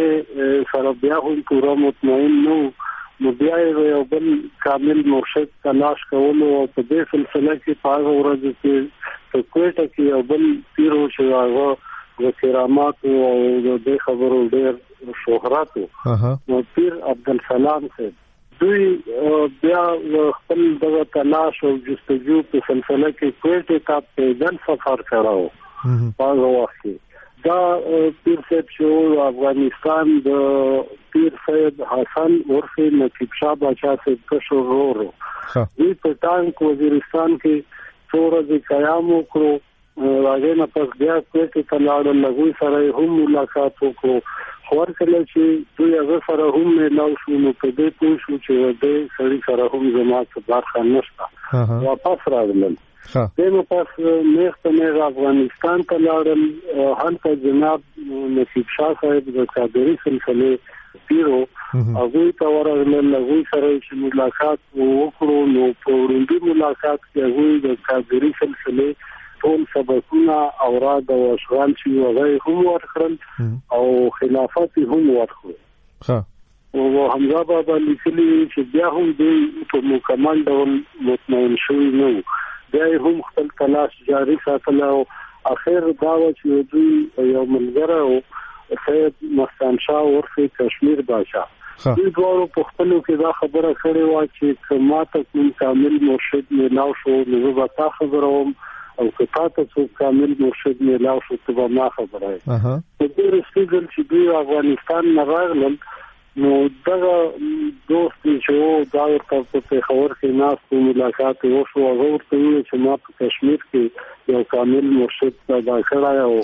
هغې سره بیا هم پوره مطمئن نه وو. نو بیا یې یو بل کامل مرشد تلاش کولو او په دې سلسله کې په هغه ورځ کې په کوټه کې یو بل پیر و چې هغه د کرامات او د دې خبرو ډېر شهرت و. نو پیر عبدالسلام صاحب دوی بیا خپل دغه تلاش او جستجو په سلسله کې کوټه ته پیدل سفر کړو. په هغه وخت کې دا پیر صاحب چې افغانستان د پیر صاحب حسن عرف نقیب شاه باچا صاحب کشر ورو دوی په ټانک وزیرستان کې څو ورځې قیام وکړو. هغې نه پس بیا کوټې ته لاړل. هغوی سره هم ملاقات وکړو. خو ورکله چې دوی هغه سره هم میلاو شو نو په دې پوه شو چې دې سړي سره هم زما څه برخه نشته. واپس راغلل. دې نو پس نیغ په نیغ افغانستان ته لاړل. هلته جناب نصیب شاه صاحب د قادري سلسلې پیرو هغوی ته ورغلل. هغوی سره چې ملاقات وکړو نو په وړاندې ملاقات کې هغوی د قادري سلسلې ټول سبقونه اوراد او اشغال چې هغه هم ورکړل او خلافت هم ورکړل. او حمزه بابا لیکلي چې بیا هم دوی په مکمل ډول مطمئن شوي نه وو. بیا هم خپل تلاش جاري ساتل او اخر دا و چې دوی یو ملګری و سید مستان شاه عرف کشمیر باچا دوی دواړو په خپلو کې دا خبره کړې وه چې که ماته کوم کامل مرشد میلاو شو نو زه به تا خبره وم او که تا ته څوک کامل مرشد میلاو شو ته به ما خبره یې. په دې وروستي ځل چې دوی افغانستان نه راغلل نو دغه دوست چې و دا ورته په پېښور کې ناست و ملاقات یې وشو. هغه ورته وویل چې ما په کشمیر کې یو کامل مرشد پیدا کړی او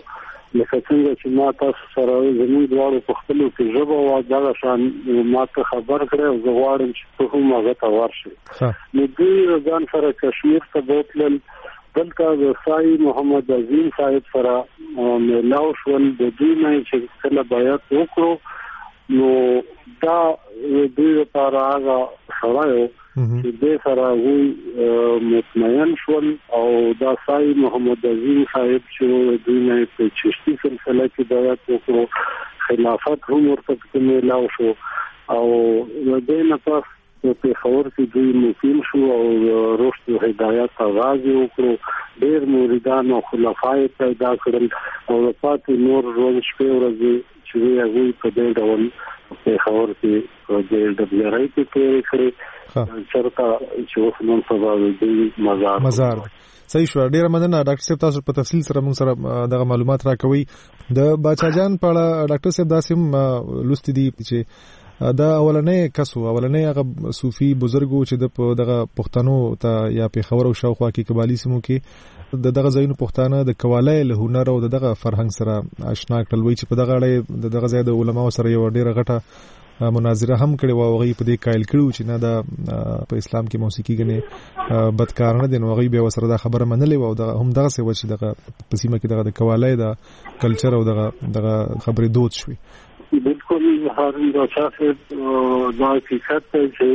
لکه څنګه چې ما تاسو سره زموږ دواړو په خپلو کې ژبه او دغه شان ما ته خبر کړی او زه غواړم چې ته هم هغه ته ورشې. نو دوی ځان سره کشمیر ته بوتلل. دلته د سای محمد عظیم صاحب سره میلاو شول. د دوی نه چې کله بیعت وکړو نو دا دوی لپاره هغه سړی چې دې سره وی مطمئن شول او دا سای محمد عظیم صاحب چې دوی نه په چشتي سلسله کې بیعت وکړو خلافت هم ورته میلاو شو او دې نه پس په خبر کې دوی مقیم شو او رشد او هدایت آغاز وکړو. ډېر مریدان او خلفای پیدا کړل او پاتې نور روز شپې ورځې چې هغه په دې ډول په خبر کې د ډبلرای کې تیرې کړې چرته چې اوس نن سبا د مزار صحیح شو. ډیره مننه ډاکټر صاحب، تاسو په تفصیل سره موږ سره دغه معلومات راکوي. د باچا جان په اړه ډاکټر صاحب داسې لوستي دي چې دا اولنې کسو اولنې هغه صوفي بزرګو چې دغه پښتنو ته یا په خبر او شاوخوا کې قبالي سمو کې دغه ځایونو پښتانه د کوالای له هنر او دغه فرهنګ سره آشنا کړل. وی چې په دغه اړه دغه ځای د علماو سره یو ډیره غټه مناظره هم کړې و او هغه په دې قائل کړو چې نه دا په اسلام کې موسیقي غني بدکارنه دي. نو هغه به وسره دا خبره منلې و او هم دغه څه و چې دغه پسیمه کې دغه کوالای د کلچر او دغه خبرې دود شوي. بالکل هارون باچا صاحب دا حقیقت دی چې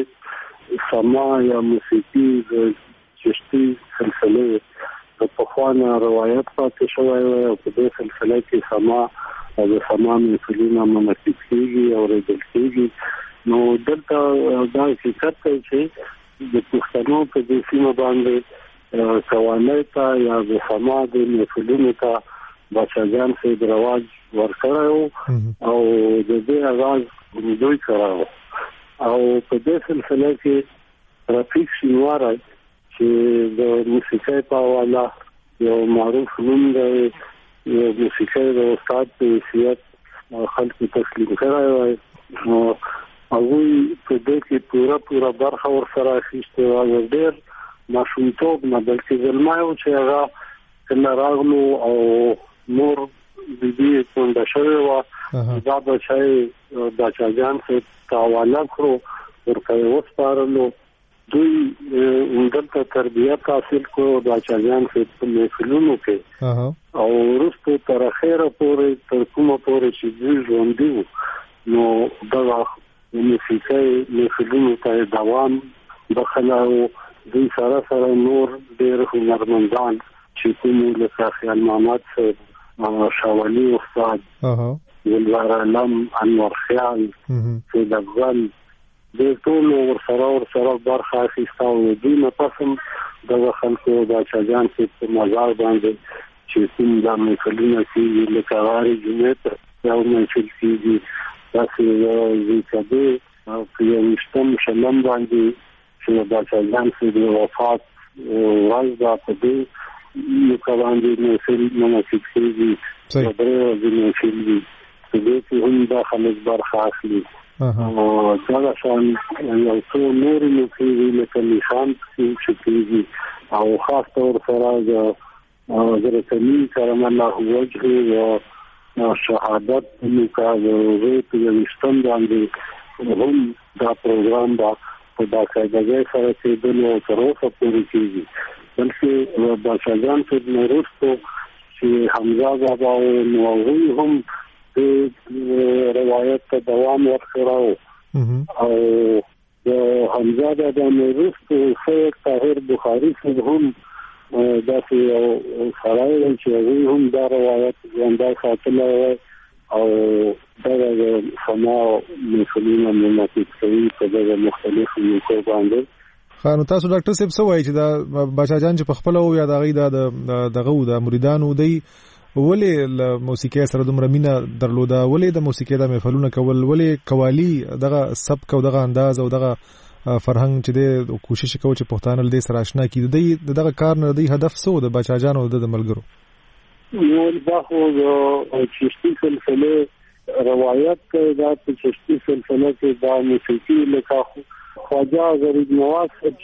سما یا موسیقي د چشتي سلسله د پخوانه روایت پاتې شوی و او په دې سلسله کې سما او د سما مثلونه منعکس کیږي او ریډل کیږي. نو دلته دا حقیقت دی چې د پښتنو په دې سیمه باندې کوالای ته یا د سما د مثلونو ته باچا جان صاحب رواج ورکړو او د دې आवाज دوی کړو او په دې سلسله کې رفیق شینوار چې د موسیقۍ په حواله یو معروف نوم دی، یو موسیقۍ د استاد په حیثیت خلکو تسلیم کړی وای. نو هغه په دې کې پورا برخه ورسره اخیسته او ډېر ماشومتوب نه بلکې زلمایو چې هغه کله راغلو او نور د دې څنګه شوی و دا بچای باچا جان څخه حواله کړو ورته وسپارلو. دوی دلته تربیت حاصل کړو باچا جان څخه په محفلونو کې او ورسته تر اخره پورې تر کومه پورې چې دوی ژوند دي نو دا موسیقي محفلونو ته دوام بخلاو. دوی سره نور ډېر هنرمندان چې کوم لکه خیال محمد صاحب، شاولی استاد، ولوار علم، انور خیال، سید افضل د ټول ورسره برخه اخیسته او دوی نه پسم دغه خلکو باچا جان په مزار باندې چې کوم د محفلونه کېږي لکه غاري جمعه یو محفل کېږي تاسو یو ځکه په یو مشتم شلم باندې چې باچا جان د وفات ورځ په دې یو کلاندې محفل منعقد کېږي او درې ورځې محفل دي په دې کې هم د خلک برخه اخلي او څنګه شان یو څو نور محفل لکه نشان چې کېږي او خاص طور سره د حضرت علی کرم الله وجهه او شهادت مکالمه په مشتم باندې هم دا پروګرام په باقاعدګۍ سره چې د نو تر اوسه پورې کېږي. بلکې باچا جان څخه وروسته چې حمزه بابا او نووي هم د روایت ته دوام ورکړو او د حمزه بابا وروسته شیخ طاهر بخاری څخه هم داسې یو سړی چې هغه هم دا روایت ژوندی ساتلی او دغه سما مثلونه منعکس کوي په دغه مختلفو موقعو باندې. نو تاسو ډاکټر صاحب څه وایي چې دا باچا جان چې په خپل او یا دغه د مریدانو دی ولې موسیقي سره دومره مینه درلوده، ولې د موسیقي د محفلونه کول، ولې قوالی دغه سبک او دغه انداز او دغه فرهنګ چې د کوشش کوي چې پښتانه له دې سره آشنا کړي، دغه کار نه دی هدف څه د باچا جان او د ملګرو؟ نو دا خو د چشتي سلسله روایت دا په چشتي سلسله کې دا موسیقي لکه خواجه غریب نواز صاحب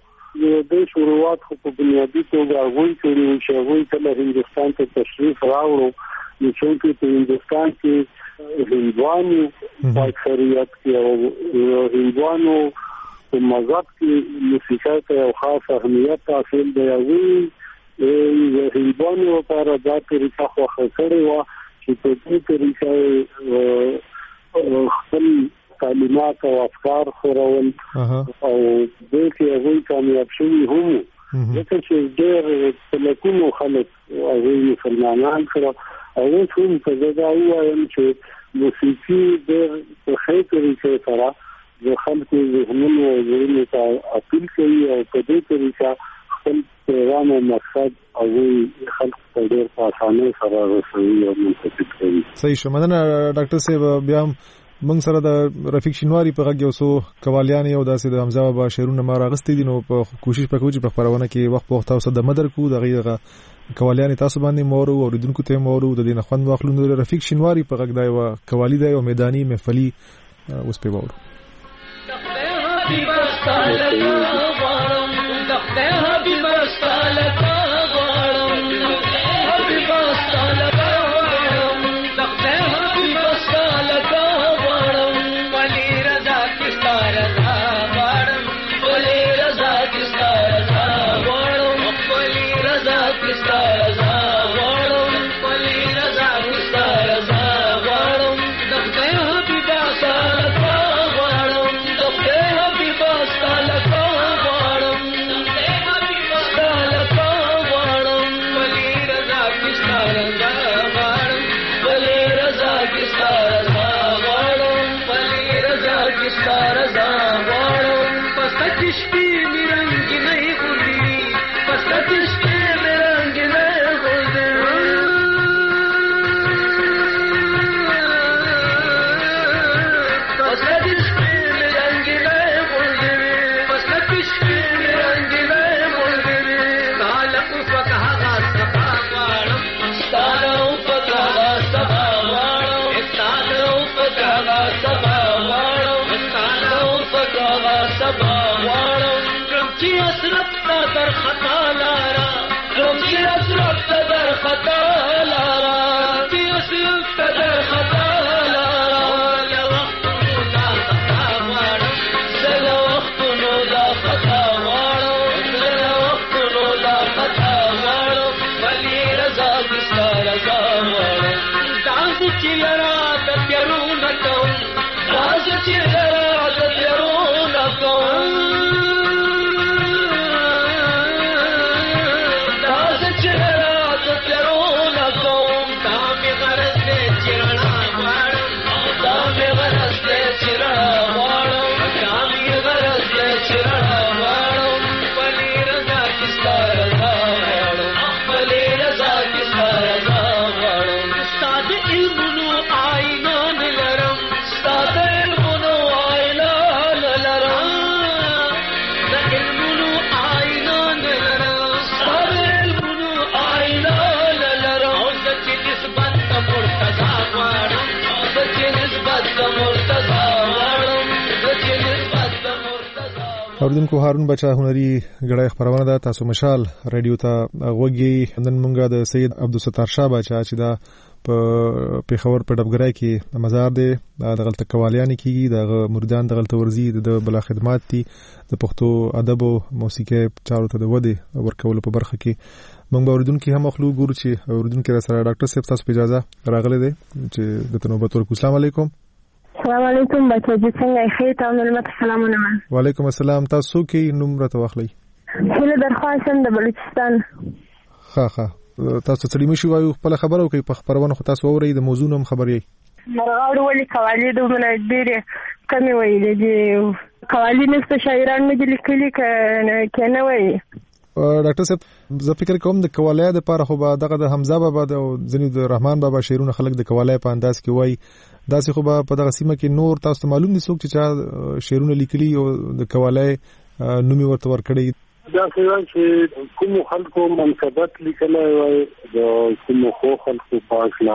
د شروعات خو په بنیادی توګه غوي کړی چې غوي کله هندستان ته تشریف راوړو چونکه په هندستان کې هندوانو په اکثریت کې او هندوانو په مذهب کې موسیقي ته یو خاص اهمیت حاصل دی او هندوانو لپاره دا طریقه خوښه کړې وه چې په دې طریقه خپل تعلیمات او افکار خورول او دې کې هغوی کامیاب شوي هم ځکه چې ډېر په لکونو خلک هغوی مسلمانان سره اوس هم په دې دا ووایم چې موسیقي ډېر په ښې طریقې سره د خلکو ذهنونو او زړونو ته اپیل کوي او په دې طریقه خپل پیغام او مقصد هغوی خلکو ته ډېر په اسانۍ سره رسوي او منتقل کوي. صحیح شو. مننه ډاکټر صاحب. بیا موږ سره د رفیق شینواری په غږ یو څو قوالیان یو داسې د حمزه بابا شعرونه ما راغستې دي، نو په کوشش وکړو چې په خبرونه کې وخت په وخت تاسو د مدر کو دغه قوالیان تاسو باندې مورو او ردونکو ته مورو د دې خوند واخلو. نو رفیق شینواری په غږ دی او قوالی دی او میدانی محفلی اوس په وورو. اوردونکو هارون بچا هنري غړای خبرونه ده. تاسو مشال رادیو ته غوږی. نن مونږه د سید عبدالستار شاه بچا چې دا په پیښور په ډبګرای کې مزار دی دغه قوالیان کیږي، دغه مردان دغه ورزي د بلا خدمات دي د پښتو ادب او موسیقي چارو ته د ودی ورکول په برخه کې. مونږ به اوردونکو هم خپل ګورو چې اوردونکو را سره ډاکټر صاحب تاسو په اجازه راغله دي چې د تنوبت ورکو. السلام علیکم. السلام علیکم بچا جی څنګه ښه تاسو نو مت سلامونه. وعلیکم السلام. تاسو کې نوم راته واخلئ. هله درخواستم د بلوچستان. ښه تاسو څه لیمشي وایو خپل خبرو کوي په خبرونه خو تاسو اورئ د موضوع هم خبري. مرغاړو ولي قوالی دومره ډېرې کمی وایي دي قوالی نسته شاعران مې لیکلي کنه وایي. ډاکټر صاحب زه فکر کوم د قوالیه د لپاره خو به دغه د حمزه بابا او ځینې د رحمان بابا شعرونه خلک د قوالیه په انداز کې وایي، داسې خو به په دغه سیمه کې نور تاسو معلوم دي څوک چې شعرونه لیکلي او د قوالیه نومي ورته ورکړي. دا څنګه چې کوم خلکو مناسبت لیکلای وای د کوم خلکو پاسلا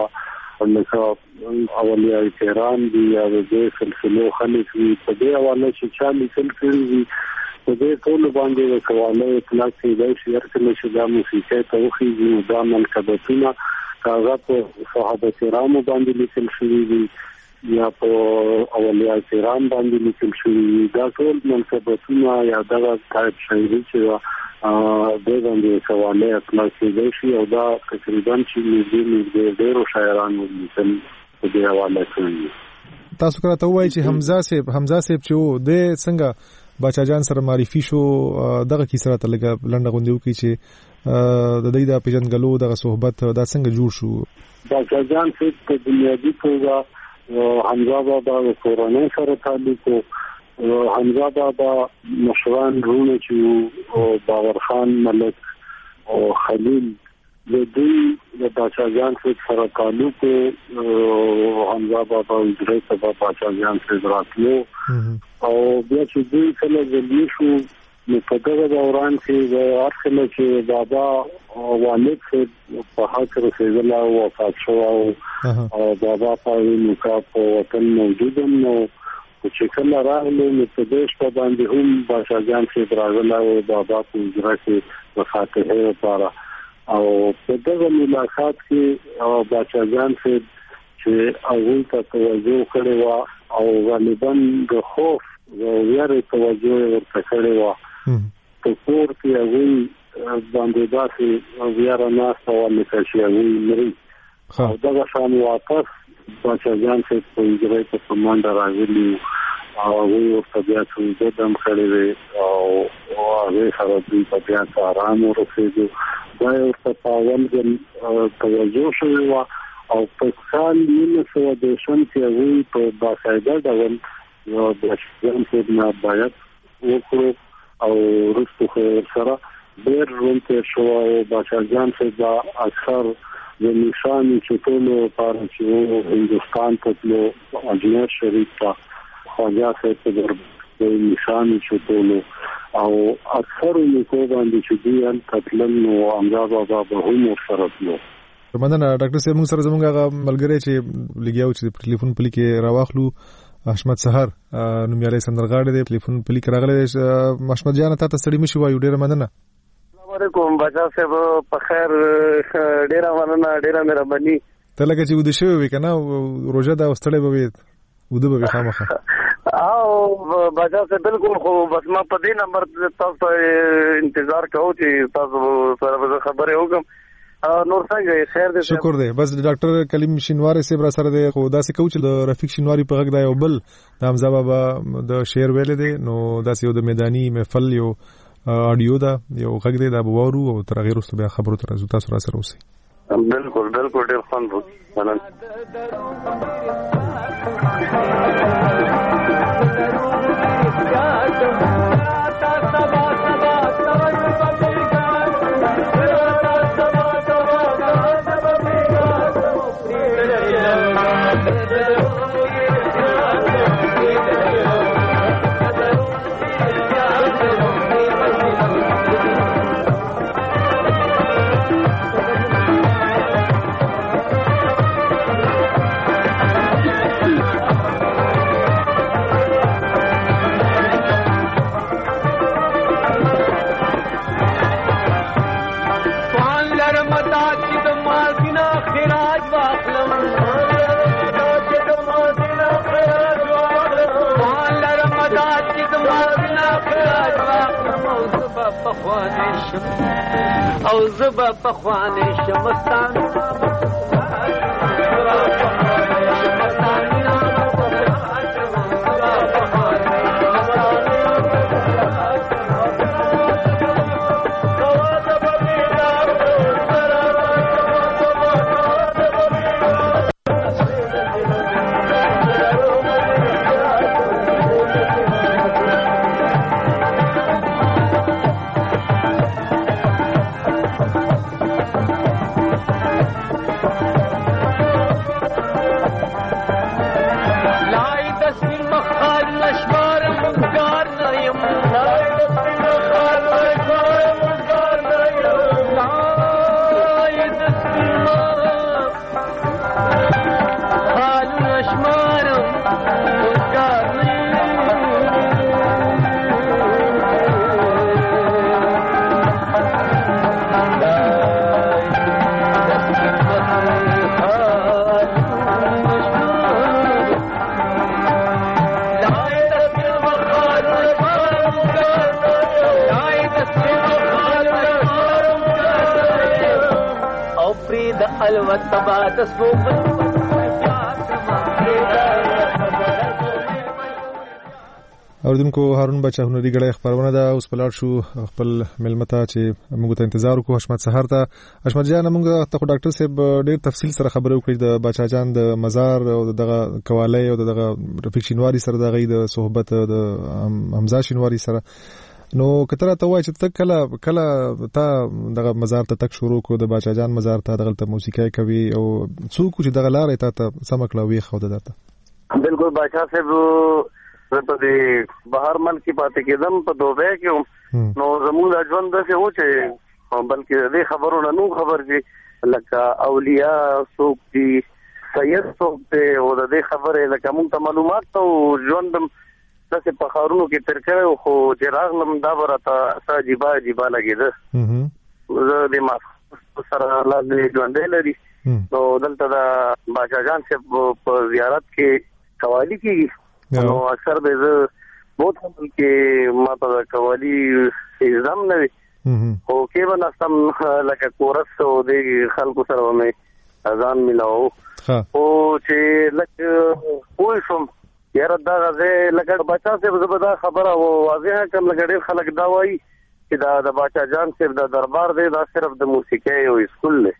لکه اولیاء کرام دي یا د سلسله خلک په دې حواله چې چا لیکل کړي دي په دې ټول باندې د قوالیه اطلاق کې د شعر کې چې د موسیقي توخی دي دا مناسبتونه کاغذ په صحابه کرامو باندې لیکل شوی دی یا په اولیاء کرام باندې لیکل شوی دی. دا ټول منسوباتونه یا دغه تایپ شوی چې د باندې سواله اطلاع کېږي شي او دا تقریبا چې ډېرو شاعرانو لیکل په دې حواله کوي. تاسو کله ته وایي چې حمزه صاحب چې د څنګه باچا جان سره معرفي شو دغه کیسه ته لګه لنډه غونډه وکړي چې د دې د پیژنګلو دغه صحبت دا څنګه جوړ شو. باچا جان صاحب په بنیادی توګه حمزه بابا د کورنۍ سره تعلق او حمزه بابا مشران رونه چې باور خان ملک او خلیل د دې د باچا جان سره تعلق او حمزه بابا اجرای ته باچا جان سره راتلو او بیا چې دوی کله ځلی شو نو په دغه دوران کې د اصله چې بابا والد په حق رسېدل او وفات شو او بابا په نکاح په وطن موجود نو چې کله راغله نو په دیش په باندې هم باچا جان سره راغله او بابا په اجرا کې وفاته لپاره او په دغه ملاقات کې باچا جان چې اول ته توجه کړې و او غالبا د خوف او ویره توجه ورته کړې و په کور کې هغه باندې داسې ویره ناسته و لکه چې هغه مري او دغه شان واپس باچا جان په اجرای په منډه راغلی او هغه ورته بیا څه دم کړی او هغه سره دوی په بیا آرام ورسېدو دا ورته په اول توجه شوی و او په کال 1910 کې هغه په باقاعده ډول یو د ځان خدمت باید وکړو او رسو سره ډېر ورته شو او باچا جان څخه اکثر د نشان چې ټول لپاره چې هندستان ته اجمیر شریف ته خواجه څخه د نشان چې ټول او اکثر نیکو باندې چې دی ان تطلن او امدا بابا به هم سره نو مننه ډاکټر صاحب موږ سره زموږه ملګری چې لګیاو چې ټلیفون پلی کې راواخلو حشمت سحر نومیالي سندرغاړي د ټلیفون پلی کې راغلی حشمت جان ته ستړي مشي وایو ډیره مننه. السلام علیکم بچا صاحب په خیر ډیره مننه ډیره مهرباني ته لکه چې ود شوی کنه روزه دا وستړی به وده به خامخه او بچا صاحب بالکل خو بس ما په دې نمبر تاسو انتظار کوم چې تاسو سره خبرې وکم نور څنګه خیر دې شکر دې بس ډاکټر کلیم شینواری صاحب را سره دې خو داسې کوم چې د رفیق شینواری په غږ دا یو بل د حمزه بابا د شعر ویل دي نو داسې یو د میدانی محفل یو اډیو دا یو غږ دی دا بوورو او تر غیر واستو بیا خبرو تر تاسو را سره اوسئ. بالکل بالکل ډېر خوند وکړ. او زبا پخوانه شمستان تبا د سپوږمۍ اوردونکو هارون بچا هنري غړي خبرونه ده اوس په لاړ شو خپل ملمتا چې موږ ته انتظار وکړو حشمت سحر ته حشمت جان موږ ته ډاکټر صاحب ډېر تفصیل سره خبرو کړې د بچا جان د مزار او دغه قواله او دغه رفیق شینواری سره دغه د صحبت د حمزه شینواری سره نو کتره ته وای چې تک کله تا دغه مزار ته تک شروع کو د بچا جان مزار ته دغه موسیقي کوي او څوک چې دغه لارې ته سمکلا وی خو درته بالکل بچا صاحب په دې بهر ملک کې پاتې کېدم په دوبه کې نو زموږ ژوند داسې و چې بلکې دې خبرونه نو خبر دي لکه اولیاء څوک دي سید څوک دی او د دې خبرې لکه موږ ته معلومات او ژوند داسې په ښارونو کې تېر کړی خو چې راغلم دا به راته څه عجیبه لګېده زه د ماسخ سره لاندې ژوندی لري نو دلته د باچا جان صاحب په زیارت کې قوالي کېږي نو اکثر به زه بہت هم کې ما په قوالی الزام نه وي او کې به نستم لکه کورس او د خلکو سره مې اذان ملاو او چې لکه پوه شم یاره دا غزه لکه بچا صاحب زبدا خبره او واضح کوم لکه ډېر خلک دا وایي چې دا د باچا جان صاحب د دربار دی دا صرف د موسیقۍ او سکول دی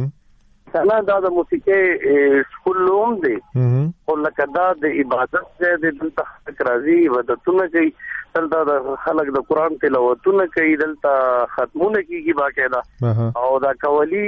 څنګه دا د موسیقۍ سکول هم دی او لکه دا د عبادت ځای دی دلته خلک راځي عبادتونه کوي دلته د خلک د قرآن تلاوتونه کوي دلته ختمونه کیږي باقاعده او دا قوالی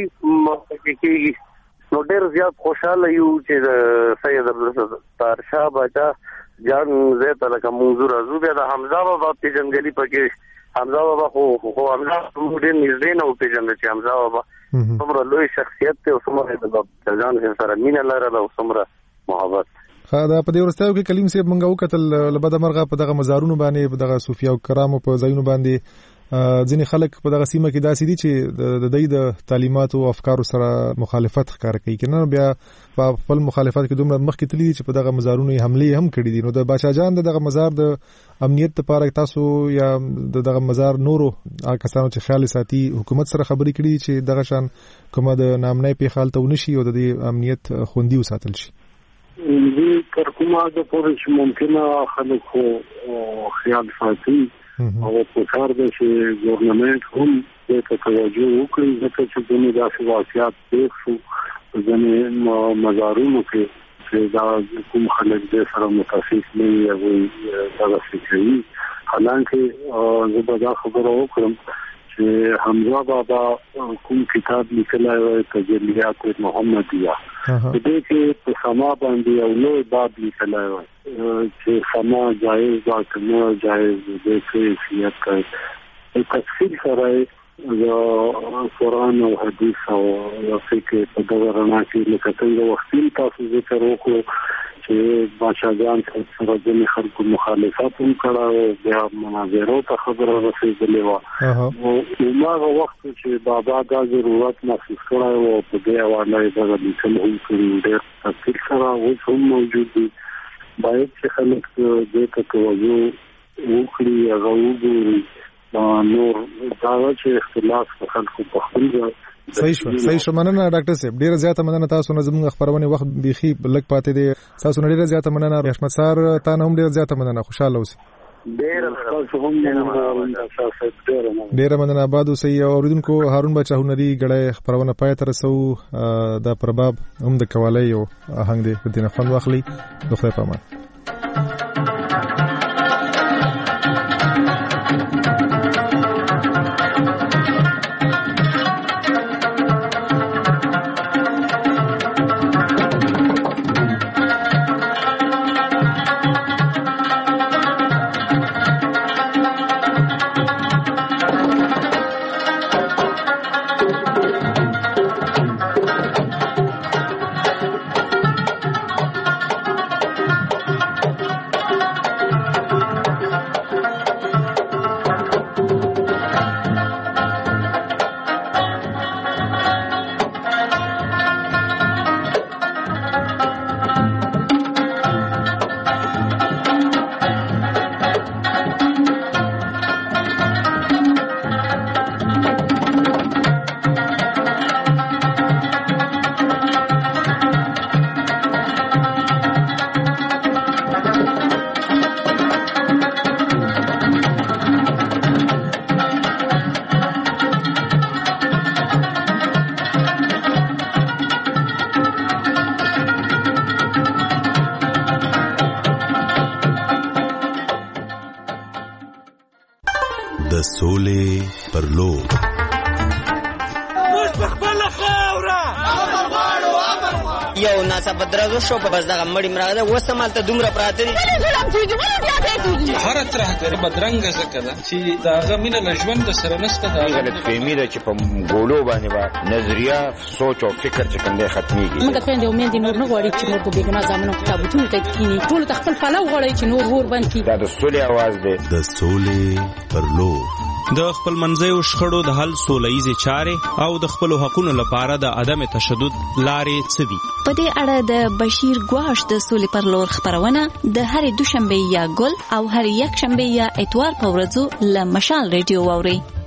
کیږي نو ډېر زیات خوشاله یو چې سید عبدالستار شاه باچا جان زه ته لکه منظور ازو بیا د حمزه بابا پیژندګلي پکې حمزه بابا خو حمزه ډېر نږدې نه و پیژندل چې حمزه بابا څومره لوی شخصیت ته او څومره د ځان سره مینه لرله او څومره محبت دا په دې ورستیو کې کلیم صاحب منګه وکتل لبد مرغه په دغه مزارونو باندې په دغه صوفیا او کرامو په ځایونو باندې ځینې خلک په دغه سیمه کې داسې دي چې د دې د تعلیمات او افکارو سره مخالفت ښکار کوي کنه بیا په خپل مخالفت کې دومره مخکې تللی دي چې په دغه مزارونو حمله هم کړې دي نو د باچا جان دغه مزار د امنیت لپاره تاسو یا دغه مزار نورو کسانو چې خیال ساتي حکومت سره خبرې کړې چې دغه شان کومه د نامنۍ په حالت ونشي او د امنیت خوندي وساتل شي دې تر کومه د پوره چې ممکنه خلک خیال ساتي او په کار د چې ګورنمنت هم دې ته توجه وکړي ځکه چې دغه داسې واقعیت پیښ شو ځنې مزارونو کې چې دا کوم خلک دې سره متفق نه وي او دا فکري حالانکه زه به دا خبره وکړم چې حمزه بابا کوم کتاب لیکلی و تجلیات محمدیه دې کې په سما باندې یو لوی باب لیکلی و چې سما جایز دا کنه جایز دې کیفیت کوي تفصیل سره قرآن او حدیث او فقه په دغه رڼا کې لکه څنګه وختي تاسو ذکر وکړو چې باچا جان سره د خلکو مخالفت هم کړه او بیا مناظرو ته خبره رسېدلې و او هغه وخت چې بابا دا ضرورت محسوس کړه او په دې حواله یې دغه لیکل هم کړي ډېر تفصیل سره اوس هم موجود دي باید چې خلک دې ته توجه وکړي هغه وګوري نور دا چې اختلاف خلکو په خپل صحیح شو مننه ډاکټر صاحب ډیره زیاته مننه تاسو نه زموږ خبرونه وخت بيخي لګ پاتې دي تاسو نه ډیره زیاته مننه حشمت سار تا نه هم ډیره زیاته مننه خوشاله اوسئ ډیره مننه آباد اوسئ اوریدونکو هارون بچا هنري غړې خبرونه پای تر سو د پرباب هم د کوالۍ او هنګ دې په دینه فن واخلي د خدای په امان د سولې پر لور. یو ناڅاپه درزو شو په بس دغه مړی مراغله وسمالته دومره پراته دي هر طرح کې بدرنګ زکه ده چې داغه مینه لژوند سره نشته. دا غلط فهمي ده چې په ګولو باندې با نظریه سوچ او فکر چې کوم دی ختميږي. موږ ته د امید نور نه غواړي چې نور په بیګنا ځامنو کتابونه ته کینی ټول تخپل پلاو غواړي چې نور ور باندې دا د سولې आवाज دی. د سولې پر لور. د خپل منځیو شخړو د حل سوله‌ییزې چارې او د خپل حقوقو لپاره د عدم تشدد لارې څه دي؟ په دې اړه د بشیر ګواش د سولې پر لور خبرونه د هرې دوشنبه یا ګل او هر یک شنبه یا اتوار په ورځو له مشال ریډیو واوري.